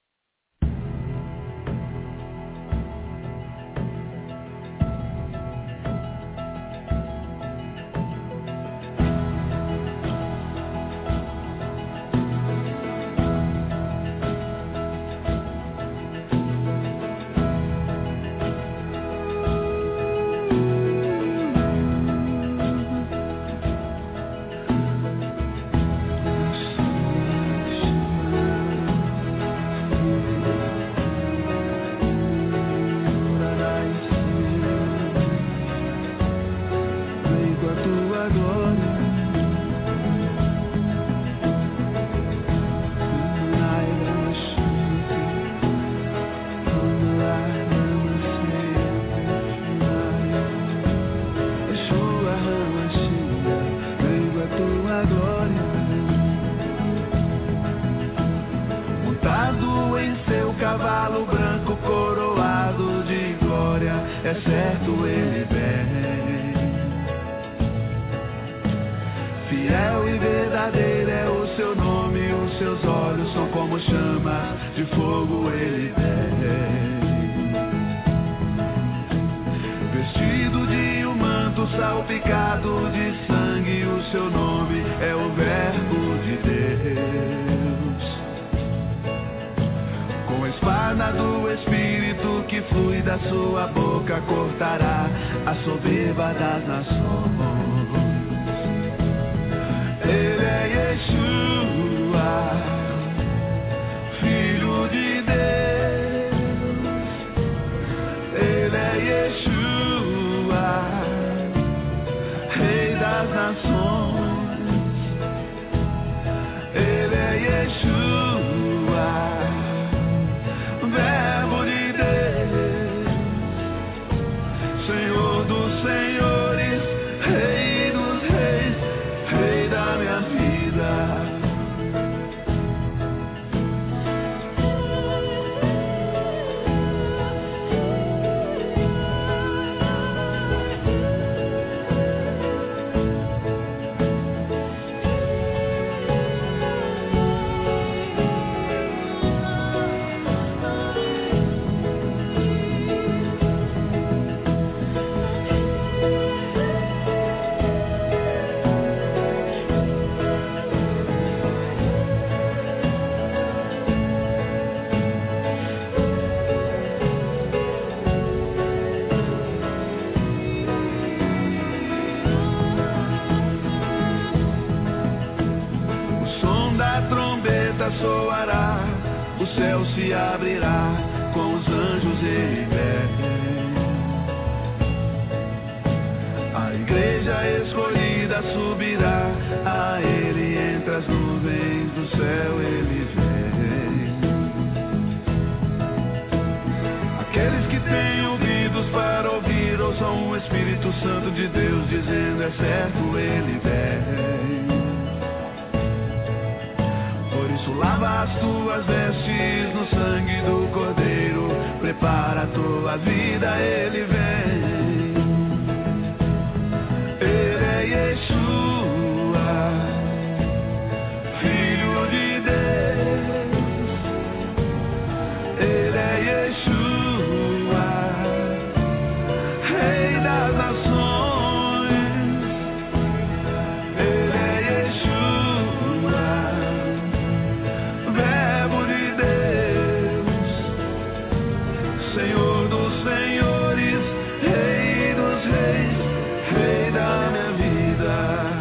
[SPEAKER 2] Cavalo branco coroado de glória, é certo ele vem. Fiel e verdadeiro é o seu nome, os seus olhos são como chamas de fogo ele vem. Vestido de humildade manto salpicado de sangue, o seu nome é o Verbo de Deus. Com a espada do Espírito que flui da sua boca, cortará a soberba das nações. Ele é Yeshua, Filho de Deus. Ele é Yeshua, Rei das nações. Ele é Yeshua, Verbo de Deus, Senhor dos senhores, Rei dos reis, Rei da minha vida. Soará, o céu se abrirá, com os anjos ele vem. A igreja escolhida subirá, a ele entre as nuvens do céu ele vem. Aqueles que têm ouvidos para ouvir, ouçam o Espírito Santo de Deus dizendo: é certo, ele vem. Lava as tuas vestes no sangue do Cordeiro, prepara a tua vida, ele vem. Ele é Yeshua, Filho de Deus. Ele é Yeshua, Rei das nações. Ele é Yeshua, Verbo de Deus, Senhor dos senhores, Rei dos reis, Rei da minha vida.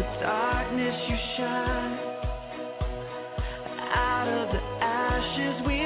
[SPEAKER 4] darkness you shine. Out of the ashes we